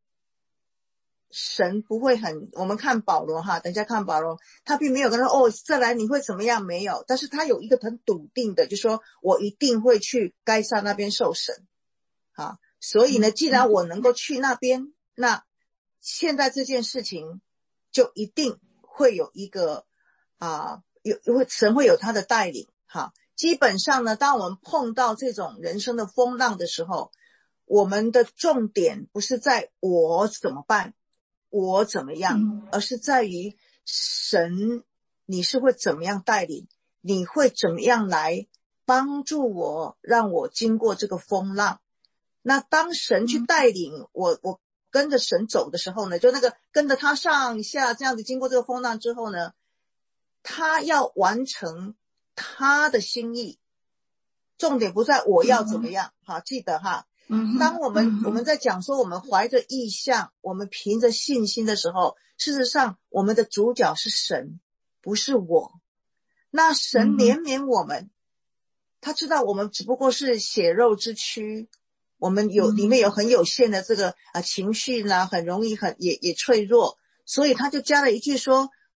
神不会我们看保罗等一下看保罗，他并没有跟他说再来你会怎么样，没有，但是他有一个很笃定的，就说我一定会去该撒那边受审。所以呢既然我能够去那边，那现在这件事情就一定会有一个神会有他的带领。基本上呢，当我们碰到这种人生的风浪的时候，我们的重点不是在我怎么办，我怎么样，而是在于神你是会怎么样带领，你会怎么样来帮助我，让我经过这个风浪。那当神去带领我跟着神走的时候呢，就那个跟着他上下这样子经过这个风浪之后呢，他要完成他的心意，重点不在我要怎么样。记得当我们在讲说我们怀着意向，我们凭着信心的时候，事实上我们的主角是神，不是我。那神怜悯我们，他知道我们只不过是血肉之躯，我们里面有很有限的这个情绪呢，很容易也脆弱，所以他就加了一句说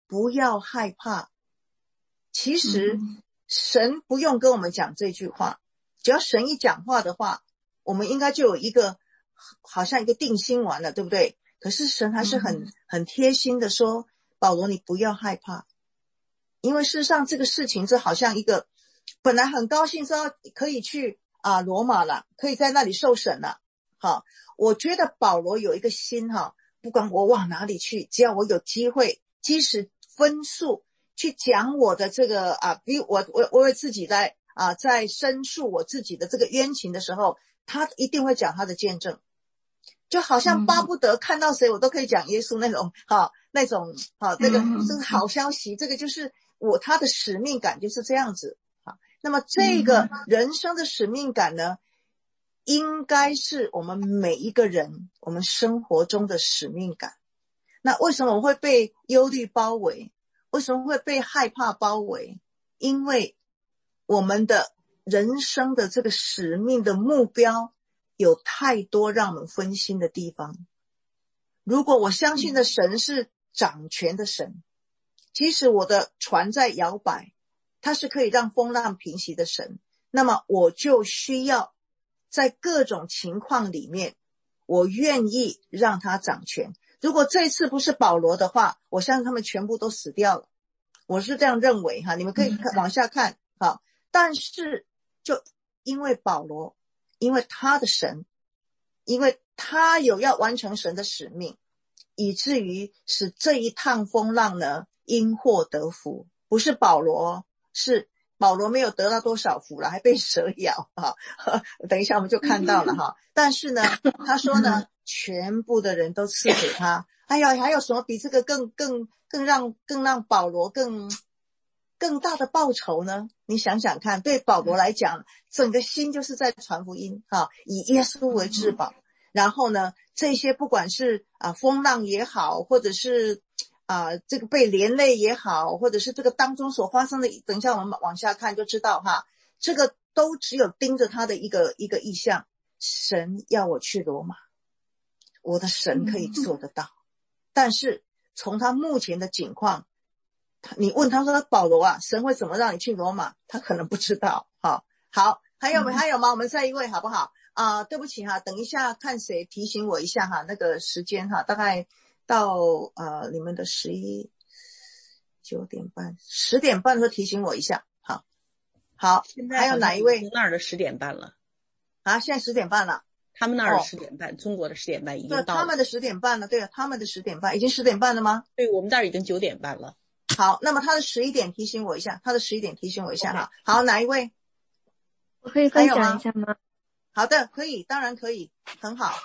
不要害怕。其实神不用跟我们讲这句话，只要神一讲话的话，我们应该就有一个好像一个定心丸了，对不对？可是神还是很贴心的说，保罗你不要害怕，因为事实上这个事情这好像一个本来很高兴说可以去罗马了，可以在那里受审了。好，我觉得保罗有一个心不管我往哪里去，只要我有机会，即使分数去讲我的这个比我为自己在申诉我自己的这个冤情的时候，他一定会讲他的见证，就好像巴不得看到谁我都可以讲耶稣那种这个是好消息，这个就是他的使命感就是这样子。那么这个人生的使命感呢，应该是我们每一个人我们生活中的使命感。那为什么我会被忧虑包围？为什么会被害怕包围？因为我们的人生的这个使命的目标有太多让我们分心的地方。如果我相信的神是掌权的神，即使我的船在摇摆，他是可以让风浪平息的神，那么我就需要在各种情况里面，我愿意让他掌权。如果这次不是保罗的话，我相信他们全部都死掉了，我是这样认为你们可以往下看。但是就因为保罗，因为他的神，因为他有要完成神的使命，以至于使这一趟风浪呢因祸得福。不是保罗，是保罗没有得到多少福了，还被蛇咬等一下我们就看到了但是呢他说呢全部的人都赐给他。哎呀，还有什么比这个更让保罗更大的报酬呢？你想想看，对保罗来讲，整个心就是在传福音以耶稣为至宝。然后呢，这些不管是风浪也好，或者是这个被连累也好，或者是这个当中所发生的，等一下我们往下看就知道这个都只有盯着他的一个意向，神要我去罗马，我的神可以做得到。但是从他目前的境况，你问他说保罗神会怎么让你去罗马，他可能不知道。好，还有吗？我们再一位好不好？对不起等一下看谁提醒我一下那个时间大概到你们的9点半10点半的时候提醒我一下。好，还有哪一位？ 那儿的10点半了现在10点半了。 他们那儿的10点半，中国的10点半已经到了。 对，他们的10点半了。对，他们的10点半已经10点半了吗？ 对，我们这儿已经9点半了。 好，那么他的11点提醒我一下好，哪一位？ 我可以分享一下吗？ 好的，可以，当然可以，很好。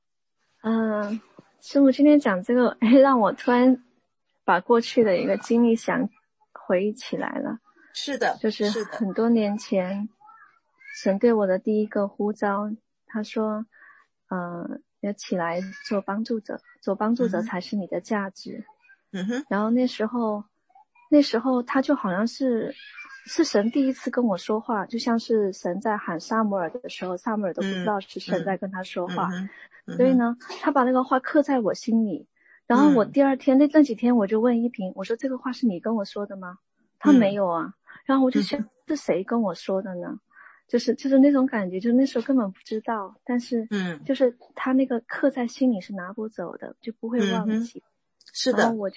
师母今天讲这个让我突然把过去的一个经历回忆起来了。 是的， 就是很多年前神对我的第一个呼召，他说要起来做帮助者，做帮助者才是你的价值。然后那时候他就好像是神第一次跟我说话，就像是神在喊撒母耳的时候，撒母耳都不知道是神在跟他说话。所以呢他把那个话刻在我心里。然后我第二天那几天我就问依萍，我说这个话是你跟我说的吗？他没有然后我就想是谁跟我说的呢？就是那种感觉，就是那时候根本不知道，但是就是他那个刻在心里是拿不走的，就不会忘记。 是的， 然后我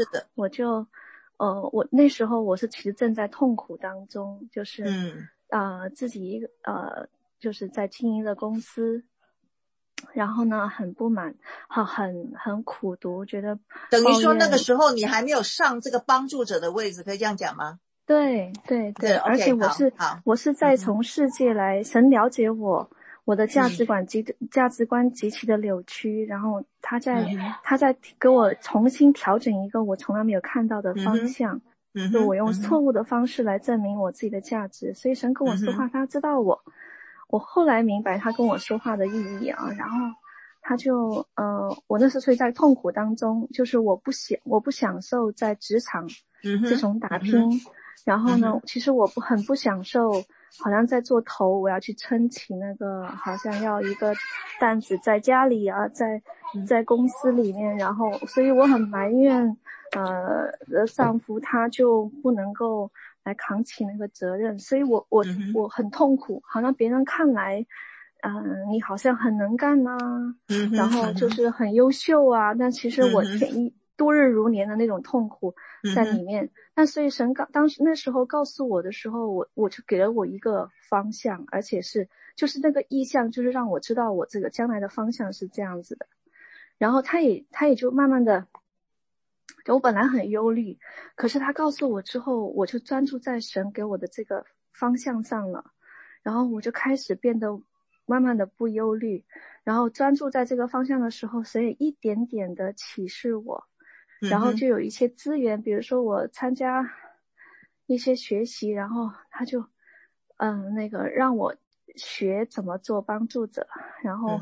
那时候我是其实正在痛苦当中，就是自己就是在经营的公司，然后呢很不满，很苦读，觉得等于说那个时候你还没有上这个帮助者的位置，可以这样讲吗？ 对，而且我是在从世界来，神了解我的价值观极其的扭曲，然后他在给我重新调整一个我从来没有看到的方向，就我用错误的方式来证明我自己的价值。所以神跟我说话，他知道我后来明白他跟我说话的意义然后他就我那时候在痛苦当中，就是我不享受在职场这种打拼。然后呢其实我很不享受，好像在做头，我要去撑起那个好像要一个担子在家里在公司里面，然后所以我很埋怨丈夫他就不能够来扛起那个责任，所以我很痛苦，好像别人看来你好像很能干啊，然后就是很优秀啊，但其实我度日如年的那种痛苦在里面。但所以神那时候告诉我的时候，我就给了我一个方向，而且就是那个意向，就是让我知道我这个将来的方向是这样子的。然后他也就慢慢的，我本来很忧虑，可是他告诉我之后，我就专注在神给我的这个方向上了，然后我就开始变得慢慢的不忧虑，然后专注在这个方向的时候，神也一点点的启示我，然后就有一些资源，比如说我参加一些学习，然后他就让我学怎么做帮助者，然后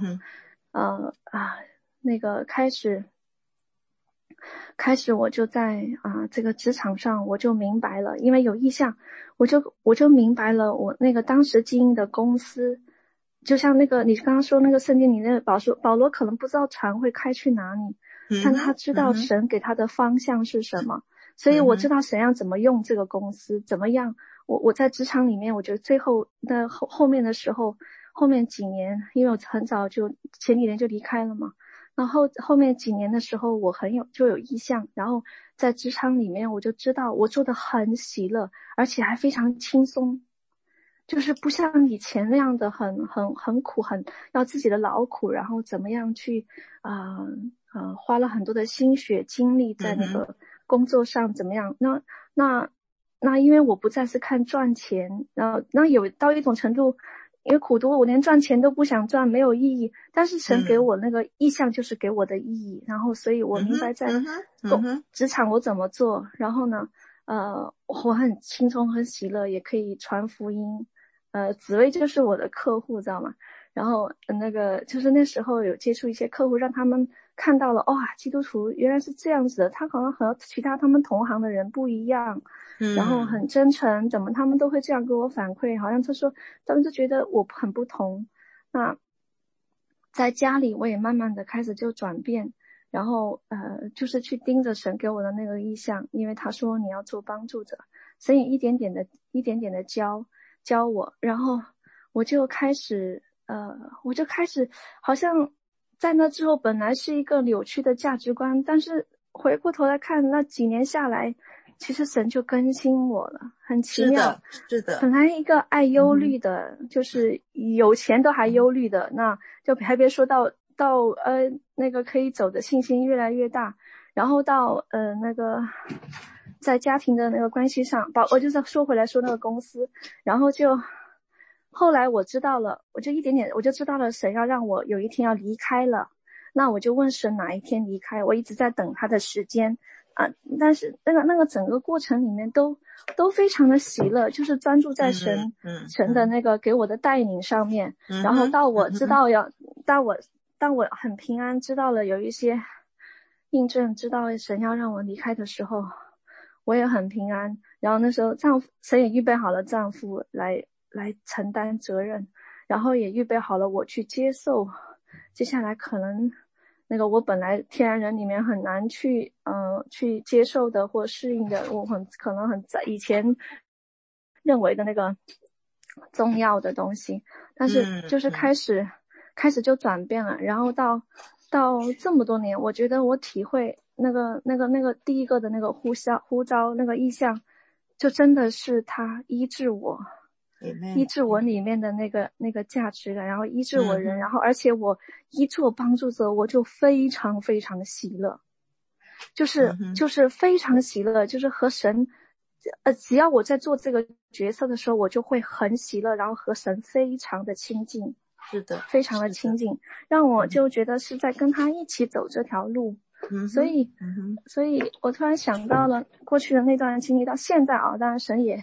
开始我就在这个职场上我就明白了，因为有意向，我就明白了，我那个当时经营的公司，就像那个你刚刚说那个圣经里面保罗可能不知道船会开去哪里，但他知道神给他的方向是什么，所以我知道神要怎么用这个公司，怎么样。我在职场里面，我觉得最后的后面的时候，后面几年，因为我很早就前几年就离开了嘛，然后后面几年的时候，我就有意向，然后在职场里面我就知道我做得很喜乐，而且还非常轻松，就是不像以前那样的很苦，很要自己的劳苦，然后怎么样去花了很多的心血精力在那个工作上怎么样。那因为我不再是看赚钱，那有到一种程度，因为苦读我连赚钱都不想赚，没有意义，但是神给我那个意向就是给我的意义，然后所以我明白在职场我怎么做，然后呢我很轻松很喜乐，也可以传福音，紫薇就是我的客户知道吗，然后就是那时候有接触一些客户，让他们看到了哇，基督徒原来是这样子的，他好像和其他他们同行的人不一样，然后很真诚，怎么他们都会这样给我反馈，好像他们就觉得我很不同。那在家里我也慢慢的开始就转变，然后就是去盯着神给我的那个意向，因为他说你要做帮助者，所以一点点的教我，然后我就开始好像在那之后本来是一个扭曲的价值观，但是回过头来看那几年下来，其实神就更新我了，很奇妙。 是的。 本来一个爱忧虑的，就是有钱都还忧虑的，那就还别说到那个可以走的信心越来越大，然后到在家庭的那个关系上，我就是说回来说那个公司，然后就后来我知道了，我就知道了神要让我有一天要离开了，那我就问神哪一天离开，我一直在等他的时间但是那个整个过程里面都非常的喜乐，就是专注在神的那个给我的带领上面，然后到我知道当我很平安知道了有一些印证，知道神要让我离开的时候，我也很平安，然后那时候神也预备好了丈夫来承担责任，然后也预备好了我去接受接下来可能那个我本来天然人里面很难去接受的或适应的，我可能很在以前认为的那个重要的东西，但是就是开始就转变了，然后到这么多年，我觉得我体会那个第一个的那个呼召那个意向，就真的是他医治我里面的那个价值感，然后医治我人，然后而且我一做帮助者，我就非常非常喜乐，就是非常喜乐，就是和神只要我在做这个角色的时候，我就会很喜乐，然后和神非常的亲近， 是的， 非常的亲近，让我就觉得是在跟他一起走这条路。所以我突然想到了过去的那段经历，到现在当然神也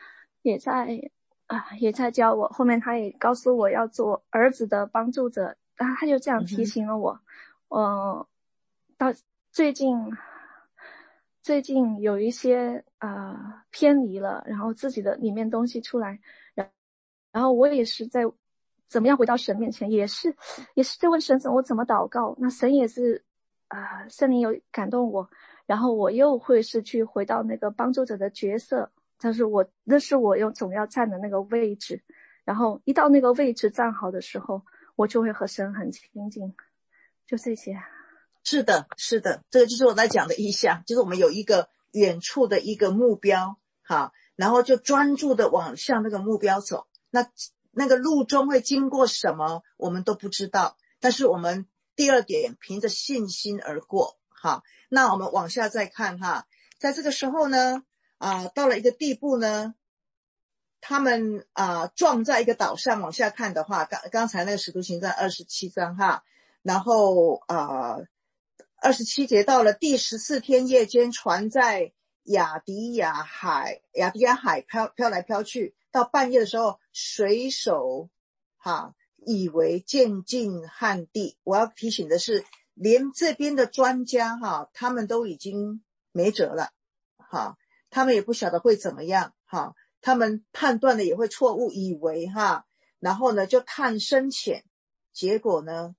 在教我，后面他也告诉我要做儿子的帮助者，他就这样提醒了我。到最近有一些偏离了，然后自己的里面东西出来，然后我也是在怎么样回到神面前，也是在问神我怎么祷告，那神也是圣灵有感动我， 然后我又会是去回到那个帮助者的角色，那是我总要站的那个位置，然后一到那个位置站好的时候，我就会和神很亲近，就这些。 是的，是的，这个就是我在讲的意象，就是我们有一个远处的一个目标，好，然后就专注的往向那个目标走。那个路中会经过什么，我们都不知道，但是我们第二点凭着信心而过。好，那我们往下再看哈，在这个时候呢，到了一个地步呢，他们撞在一个岛上，往下看的话，刚才那个使徒行传27章哈，然后27节到了第14天夜间，船在亚迪亚海飘来飘去，到半夜的时候，水手以为渐近旱地。我要提醒的是，连这边的专家他们都已经没辙了，他们也不晓得会怎么样，他们判断的也会错误，以为然后呢就看深浅，结果呢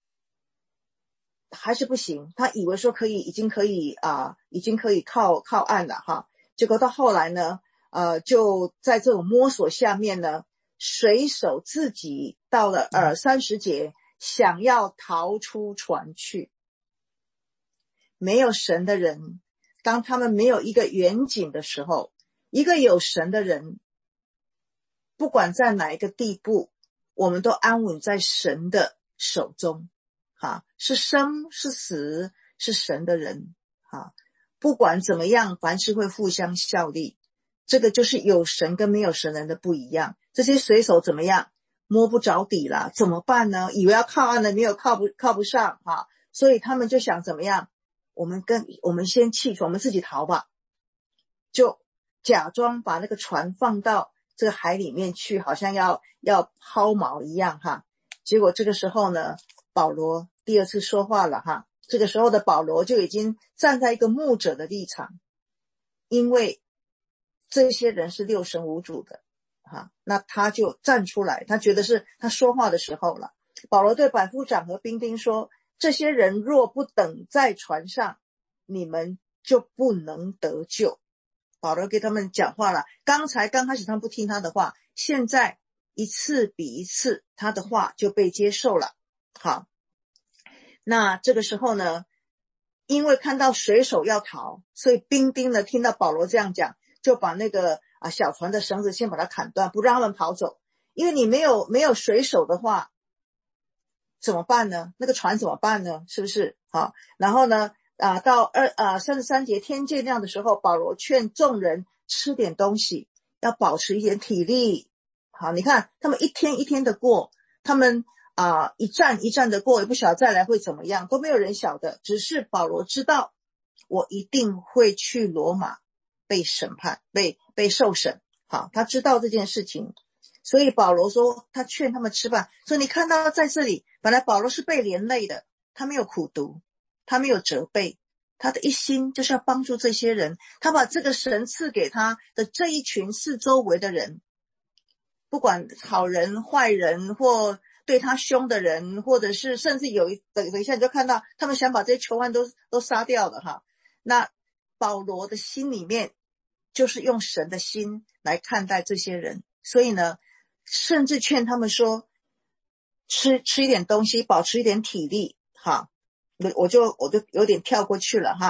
还是不行，他以为说已经可以靠岸了结果到后来呢就在这种摸索下面呢，水手自己到了30节想要逃出船去。没有神的人，当他们没有一个远景的时候，一个有神的人，不管在哪一个地步，我们都安稳在神的手中。是生是死是神的人，不管怎么样，凡事会互相效力。这个就是有神跟没有神人的不一样。这些水手怎么样？摸不着底了，怎么办呢？以为要靠岸了，没有靠不上所以他们就想怎么样？我们先弃船，我们自己逃吧，就假装把那个船放到这个海里面去，好像要抛锚一样结果这个时候呢，保罗第二次说话了这个时候的保罗就已经站在一个牧者的立场，因为这些人是六神无主的那他就站出来，他觉得是他说话的时候了。保罗对百夫长和兵丁说，这些人若不等在船上，你们就不能得救。保罗给他们讲话了，刚开始他们不听他的话，现在一次比一次他的话就被接受了。好，那这个时候呢，因为看到水手要逃，所以兵丁呢听到保罗这样讲，就把那个小船的绳子先把它砍断，不让他们跑走。因为你没有水手的话怎么办呢？那个船怎么办呢？是不是？好，然后呢到33节天渐亮的时候，保罗劝众人吃点东西，要保持一点体力。好，你看他们一天一天的过，他们一站一站的过，也不晓得再来会怎么样，都没有人晓得。只是保罗知道，我一定会去罗马被审判，被受审。好，他知道这件事情，所以保罗说他劝他们吃饭。所以你看到在这里，本来保罗是被连累的，他没有苦读，他没有责备，他的一心就是要帮助这些人。他把这个神赐给他的这一群四周围的人，不管好人坏人或对他凶的人，或者是甚至等一下你就看到他们想把这些囚犯都杀掉了那保罗的心里面就是用神的心来看待这些人，所以呢甚至劝他们说吃一点东西，保持一点体力。我就有点跳过去了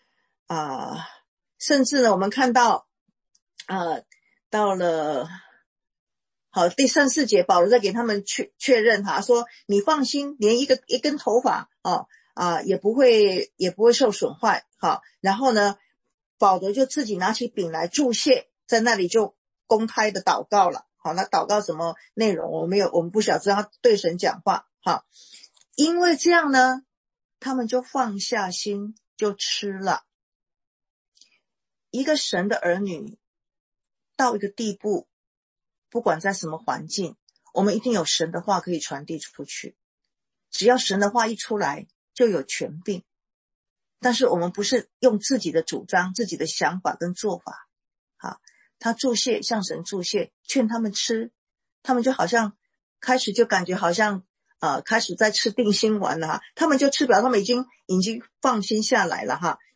甚至呢我们看到到了好第34节，保罗再给他们确认说你放心，连一根头发也不会受损坏。好，然后呢保罗就自己拿起饼来祝谢，在那里就公开的祷告了。好，那祷告什么内容我们不晓得，他对神讲话。好，因为这样呢他们就放下心就吃了。一个神的儿女到一个地步，不管在什么环境，我们一定有神的话可以传递出去。只要神的话一出来就有权柄，但是我们不是用自己的主张自己的想法跟做法。他祝谢，向神祝谢，劝他们吃，他们就好像开始就感觉好像开始在吃定心丸了他们就吃饱，他们已经放心下来了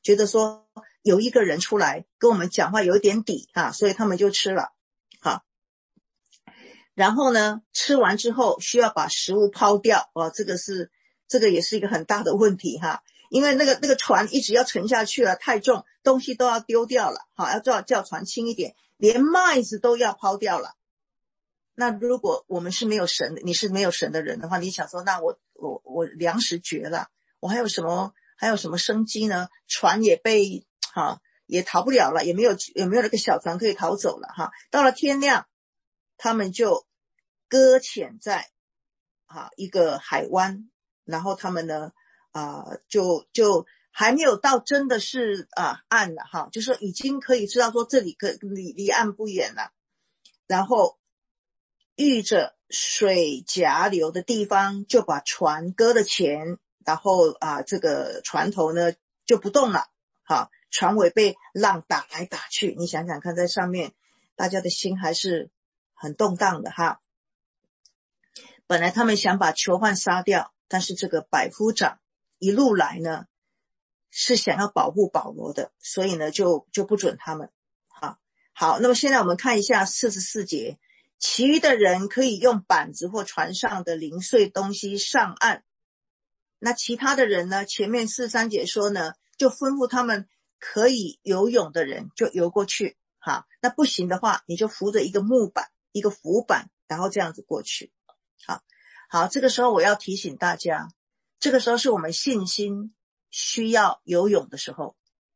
觉得说有一个人出来跟我们讲话有一点底所以他们就吃了。好，然后呢，吃完之后需要把食物抛掉这个也是一个很大的问题因为那个船一直要沉下去了，太重，东西都要丢掉了要叫船轻一点，连麦子都要抛掉了。那如果我们是没有神的，你是没有神的人的话，你想说那我粮食绝了，我还有什么生机呢？船也被也逃不了了，也没有那个小船可以逃走了到了天亮，他们就搁浅在一个海湾，然后他们呢就还没有到真的是岸了就是说已经可以知道说这里离岸不远了，然后遇着水夹流的地方就把船搁了浅，然后这个船头呢就不动了船尾被浪打来打去，你想想看，在上面大家的心还是很动荡的本来他们想把囚犯杀掉，但是这个百夫长一路来呢是想要保护保罗的，所以呢就不准他们好，那么现在我们看一下44节，其余的人可以用板子或船上的零碎东西上岸。那其他的人呢，前面43节说呢，就吩咐他们可以游泳的人就游过去那不行的话，你就扶着一个木板，一个浮板，然后这样子过去。好，这个时候我要提醒大家，这个时候是我们信心需要游泳的时候。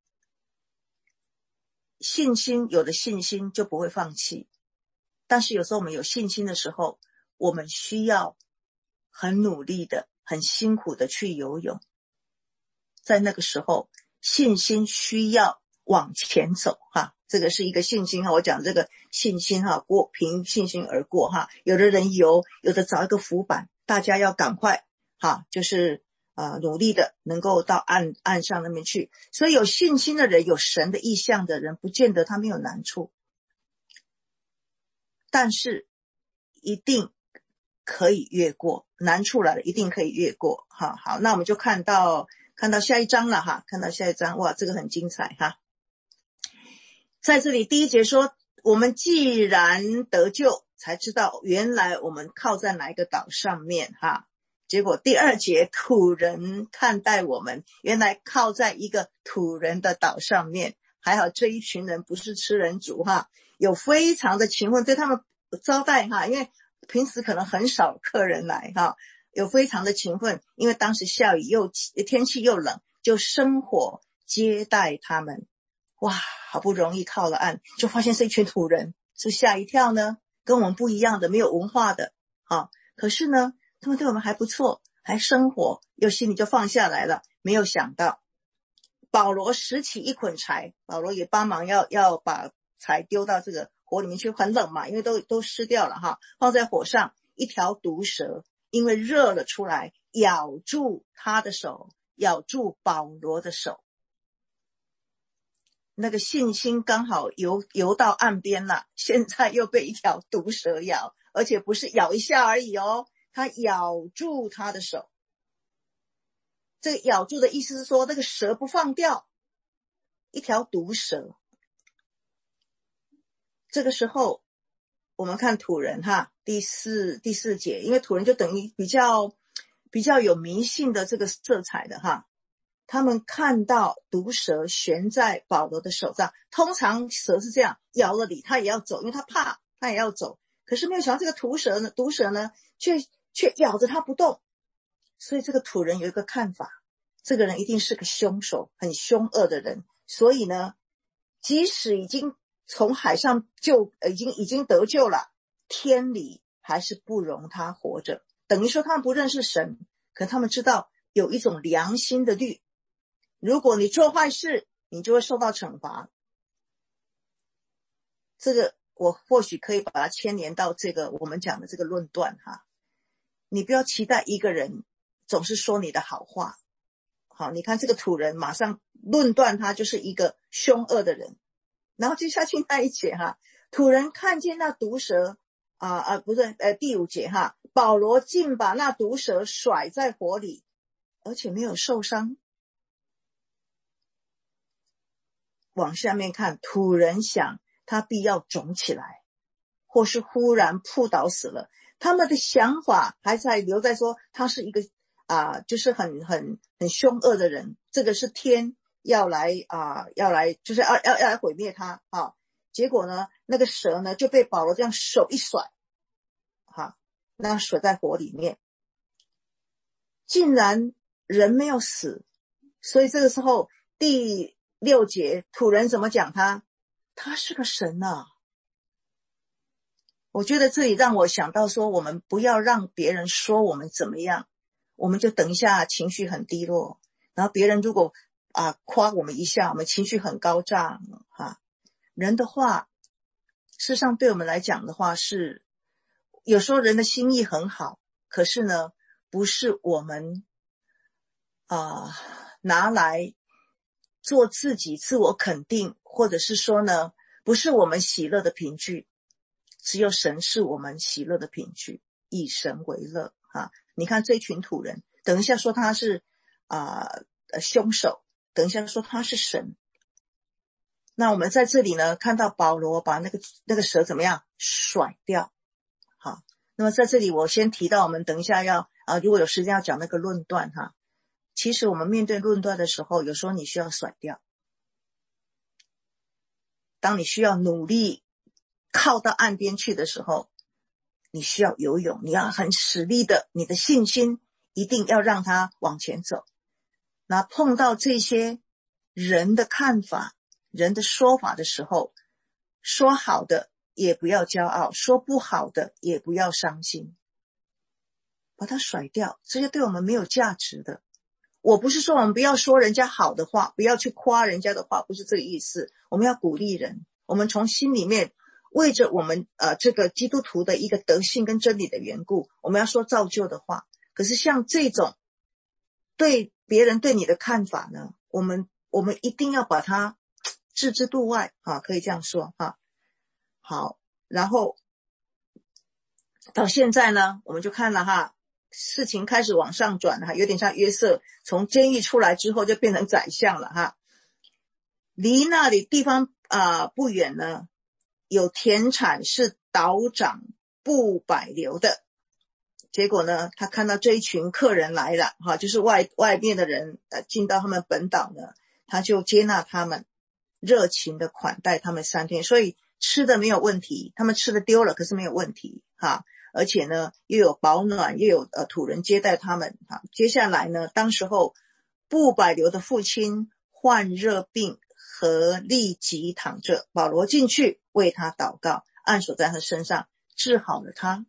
有的信心就不会放弃，但是有时候我们有信心的时候，我们需要很努力的很辛苦的去游泳。在那个时候信心需要往前走这个是一个信心我讲这个信心凭信心而过有的人游，有的找一个浮板，大家要赶快就是努力的能够到岸上那边去。所以有信心的人，有神的意象的人，不见得他没有难处，但是一定可以越过，难处来了一定可以越过好，那我们就看到下一章了看到下一章，哇，这个很精彩在这里第1节说，我们既然得救，才知道原来我们靠在哪一个岛上面结果第2节土人看待我们，原来靠在一个土人的岛上面。还好这一群人不是吃人族有非常的勤奋，对他们招待因为平时可能很少客人来有非常的勤奋，因为当时下雨天气又冷，就生火接待他们。哇，好不容易靠了岸，就发现是一群土人，是吓一跳呢，跟我们不一样的，没有文化的可是呢他们对我们还不错，还生火，又心里就放下来了。没有想到保罗拾起一捆柴，保罗也帮忙要把柴丢到这个火里面去，很冷嘛，因为都湿掉了放在火上，一条毒蛇因为热了出来，咬住他的手，咬住保罗的手。那个信心刚好游到岸边了，现在又被一条毒蛇咬，而且不是咬一下而已它咬住他的手。这个咬住的意思是说，那个蛇不放掉，一条毒蛇。这个时候我们看土人第四节，因为土人就等于比较有迷信的这个色彩的他们看到毒蛇悬在保罗的手上，通常蛇是这样，咬了你他也要走，因为他怕，他也要走。可是没有想到这个毒蛇呢却咬着他不动。所以这个土人有一个看法，这个人一定是个凶手，很凶恶的人。所以呢，即使已经从海上已经得救了，天理还是不容他活着。等于说他们不认识神，可他们知道有一种良心的律，如果你做坏事，你就会受到惩罚。这个我或许可以把它牵连到这个我们讲的这个论断你不要期待一个人总是说你的好话。好，你看这个土人马上论断他就是一个凶恶的人。然后接下去那一节土人看见那毒蛇不是第5节保罗竟把那毒蛇甩在火里，而且没有受伤。 往下面看，土人想他必要肿起来，或是忽然扑倒死了。他们的想法还在留在说他是一个就是很凶恶的人，这个是天要来就是要来毁灭他啊。结果呢，那个蛇呢就被保罗这样手一甩那甩在火里面，竟然人没有死。所以这个时候第6节土人怎么讲他是个神啊。我觉得这里让我想到说，我们不要让别人说我们怎么样，我们就等一下情绪很低落，然后别人如果夸我们一下，我们情绪很高涨人的话事实上对我们来讲的话，是有时候人的心意很好，可是呢不是我们拿来做自己自我肯定，或者是说呢不是我们喜乐的凭据，只有神是我们喜乐的凭据，以神为乐你看这群土人，等一下说他是凶手，等一下说他是神。那我们在这里呢看到保罗把那个蛇怎么样甩掉。好，那么在这里我先提到，我们等一下要如果有时间要讲那个论断其实我们面对论断的时候，有时候你需要甩掉。当你需要努力靠到岸边去的时候，你需要游泳，你要很使力的，你的信心一定要让它往前走。那碰到这些人的看法，人的说法的时候，说好的也不要骄傲，说不好的也不要伤心，把它甩掉，这些对我们没有价值的。我不是说我们不要说人家好的话，不要去夸人家的话，不是这个意思。我们要鼓励人，我们从心里面为着我们这个基督徒的一个德性跟真理的缘故，我们要说造就的话。可是像这种对别人对你的看法呢，我们一定要把它置之度外可以这样说好，然后到现在呢，我们就看了事情开始往上转有点像约瑟从监狱出来之后就变成宰相了离那里地方不远呢，有田产是倒长布百流的。结果呢，他看到这一群客人来了就是外面的人进到他们本岛呢，他就接纳他们，热情的款待他们3天。所以吃的没有问题，他们吃的丢了，可是没有问题而且呢又有保暖，又有土人接待他们接下来呢，当时候布百流的父亲患热病和立即躺着，保罗进去为他祷告，按手在他身上，治好了他。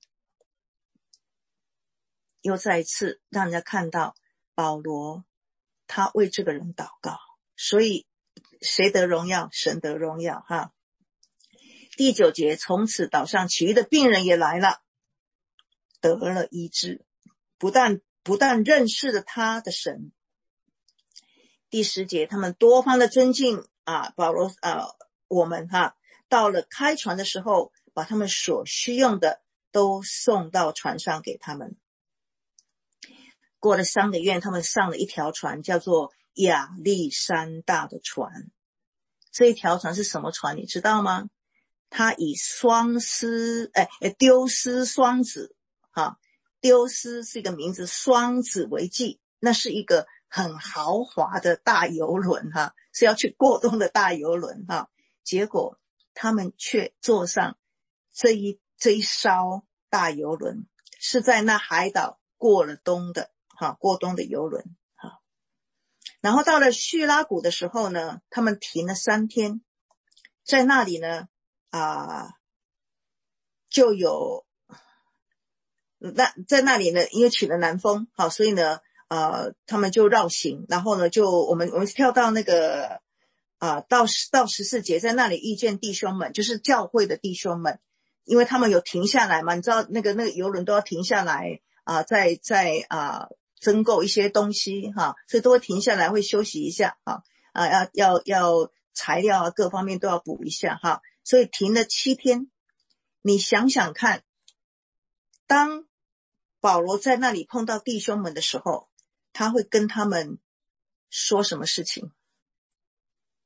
又再一次让人家看到保罗他为这个人祷告，所以谁得荣耀？神得荣耀第9节，从此岛上其余的病人也来了，得了医治，不但认识了他的神。第10节，他们多方的尊敬保罗我们到了开船的时候，把他们所需用的都送到船上给他们。过了3个月，他们上了一条船，叫做亚历山大的船。这一条船是什么船你知道吗？他以丢失双子丢失是一个名字，双子为记，那是一个很豪华的大游轮是要去过冬的大游轮结果他们却坐上这一艘大游轮，是在那海岛过冬的游轮然后到了叙拉古的时候呢，他们停了3天，在那里呢就有在那里呢，因为起了南风所以呢他们就绕行，然后呢就我们跳到那个到14节，在那里遇见弟兄们，就是教会的弟兄们，因为他们有停下来嘛，你知道那个游轮都要停下来在增购一些东西所以都会停下来，会休息一下要材料各方面都要补一下所以停了7天。你想想看，当保罗在那里碰到弟兄们的时候，他会跟他们说什么事情？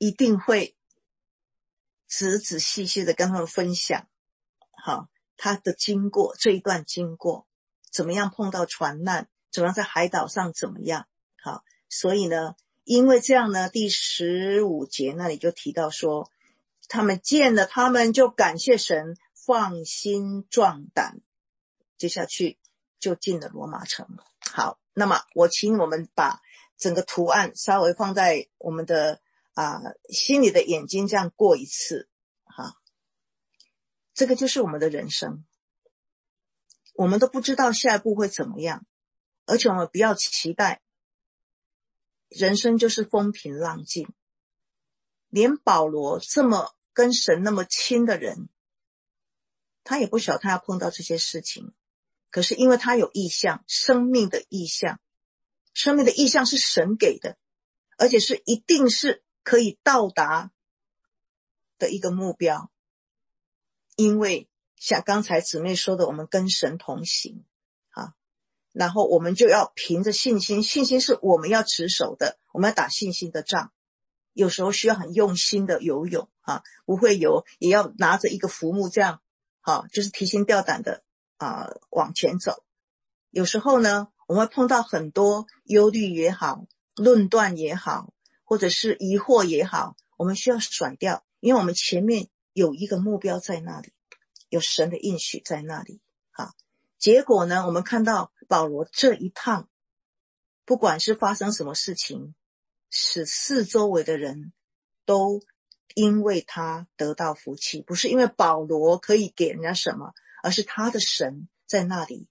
一定会仔仔细细的跟他们分享，好，他的经过，这一段经过，怎么样碰到船难，怎么样在海岛上怎么样，好，所以呢，因为这样呢，第15节那里就提到说，他们见了，他们就感谢神，放心壮胆，接下去就进了罗马城。好，那么我请我们把整个图案稍微放在我们的心里的眼睛这样过一次。好，这个就是我们的人生，我们都不知道下一步会怎么样，而且我们不要期待人生就是风平浪静。连保罗这么跟神那么亲的人，他也不晓得他要碰到这些事情，可是因为他有意向，生命的意向，生命的意向是神给的，而且是一定是可以到达的一个目标。因为像刚才姊妹说的，我们跟神同行啊，然后我们就要凭着信心，信心是我们要持守的，我们要打信心的仗。有时候需要很用心的游泳啊，不会游也要拿着一个浮木这样啊，就是提心吊胆的往前走。有时候呢，我们会碰到很多忧虑也好，论断也好，或者是疑惑也好，我们需要甩掉，因为我们前面有一个目标在那里，有神的应许在那里啊。结果呢，我们看到保罗这一趟，不管是发生什么事情，使四周围的人都因为他得到福气，不是因为保罗可以给人家什么，而是他的神在那里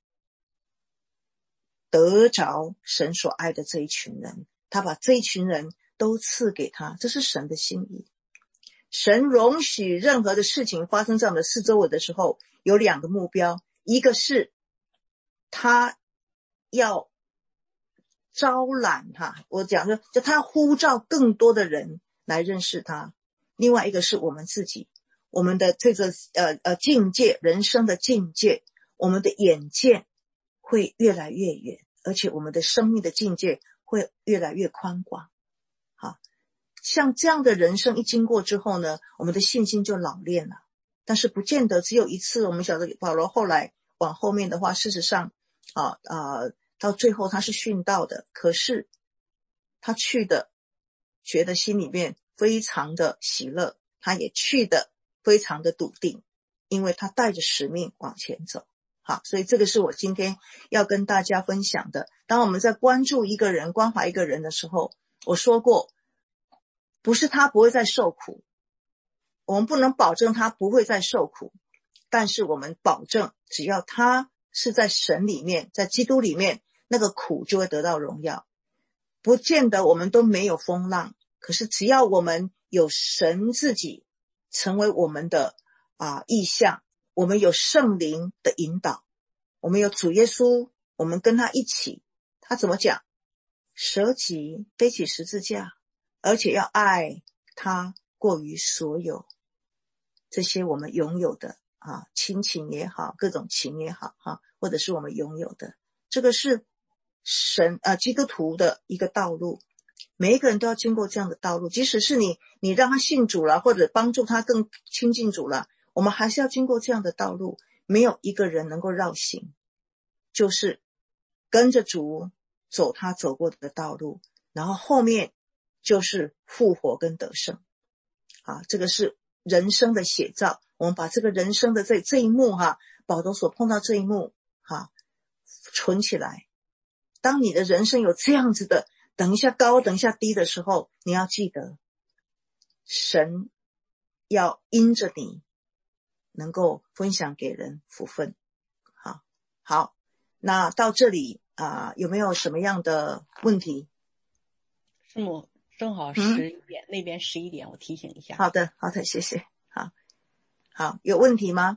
得着神所爱的这一群人，他把这一群人都赐给他，这是神的心意。神容许任何的事情发生在我们的四周围的时候，有两个目标，一个是他要招揽我讲就他呼召更多的人来认识他。另外一个是我们自己，我们的这个境界，人生的境界，我们的眼界会越来越远，而且我们的生命的境界会越来越宽广。好，像这样的人生一经过之后呢，我们的信心就老练了。但是不见得只有一次，我们晓得保罗后来往后面的话，事实上到最后他是殉道的，可是他去的觉得心里面非常的喜乐，他也去的非常的笃定，因为他带着使命往前走。好，所以这个是我今天要跟大家分享的。当我们在关注一个人，关怀一个人的时候，我说过，不是他不会再受苦，我们不能保证他不会再受苦，但是我们保证只要他是在神里面，在基督里面，那个苦就会得到荣耀。不见得我们都没有风浪，可是只要我们有神自己成为我们的意象，我们有圣灵的引导，我们有主耶稣，我们跟他一起，他怎么讲？舍己背起十字架，而且要爱他过于所有这些我们拥有的亲情也好，各种情也好或者是我们拥有的，这个是神基督徒的一个道路。每一个人都要经过这样的道路，即使是你让他信主了，或者帮助他更亲近主了，我们还是要经过这样的道路。没有一个人能够绕行，就是跟着主走他走过的道路，然后后面就是复活跟得胜这个是人生的写照。我们把这个人生的这一幕保罗所碰到这一幕存起来。当你的人生有这样子的等一下高等一下低的时候，你要记得神要因着你能够分享给人福分。好，那到这里有没有什么样的问题？ 师母，正好11点，那边11点，我提醒一下。 好的，谢谢。好，有问题吗？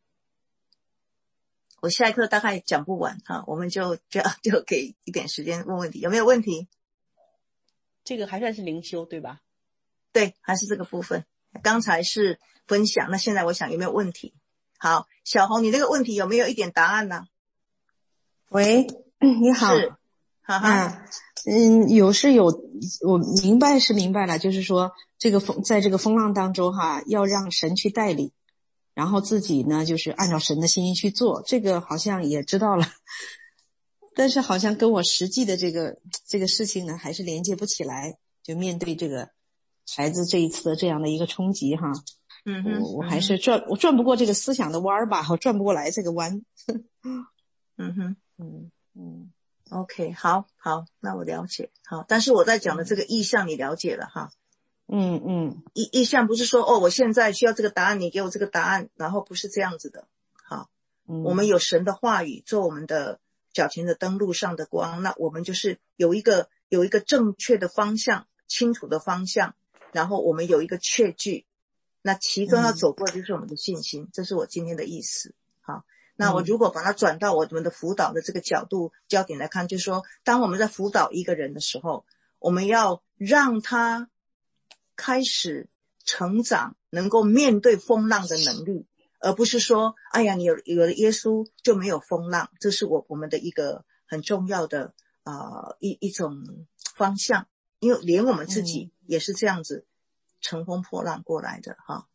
我下一课大概讲不完我们就给一点时间问问题。有没有问题？ 这个还算是灵修对吧？ 对，还是这个部分。刚才是分享，那现在我想有没有问题？好，小红，你那个问题有没有一点答案呢？ 喂，你好。 是， 有是有，我明白是明白了，就是说在这个风浪当中哈，要让神去带领，然后自己呢就是按照神的心意去做，这个好像也知道了，但是好像跟我实际的这个事情呢还是连接不起来，就面对这个孩子这一次的这样的一个冲击哈，我还是转不过这个思想的弯儿吧，我转不过来这个弯。 OK， 好，那我了解。好，但是我在讲的这个意向你了解了哈。意向不是说我现在需要这个答案，你给我这个答案，然后不是这样子的。好，我们有神的话语做我们的脚前的灯路上的光，那我们就是有一个正确的方向，清楚的方向，然后我们有一个确据，那其中要走过的就是我们的信心，这是我今天的意思。好，那我如果把它转到我们的辅导的这个角度焦点来看，就是说当我们在辅导一个人的时候，我们要让他开始成长，能够面对风浪的能力，而不是说哎呀你有了耶稣就没有风浪，这是我们的一个很重要的一种方向，因为连我们自己也是这样子乘风破浪过来的哈。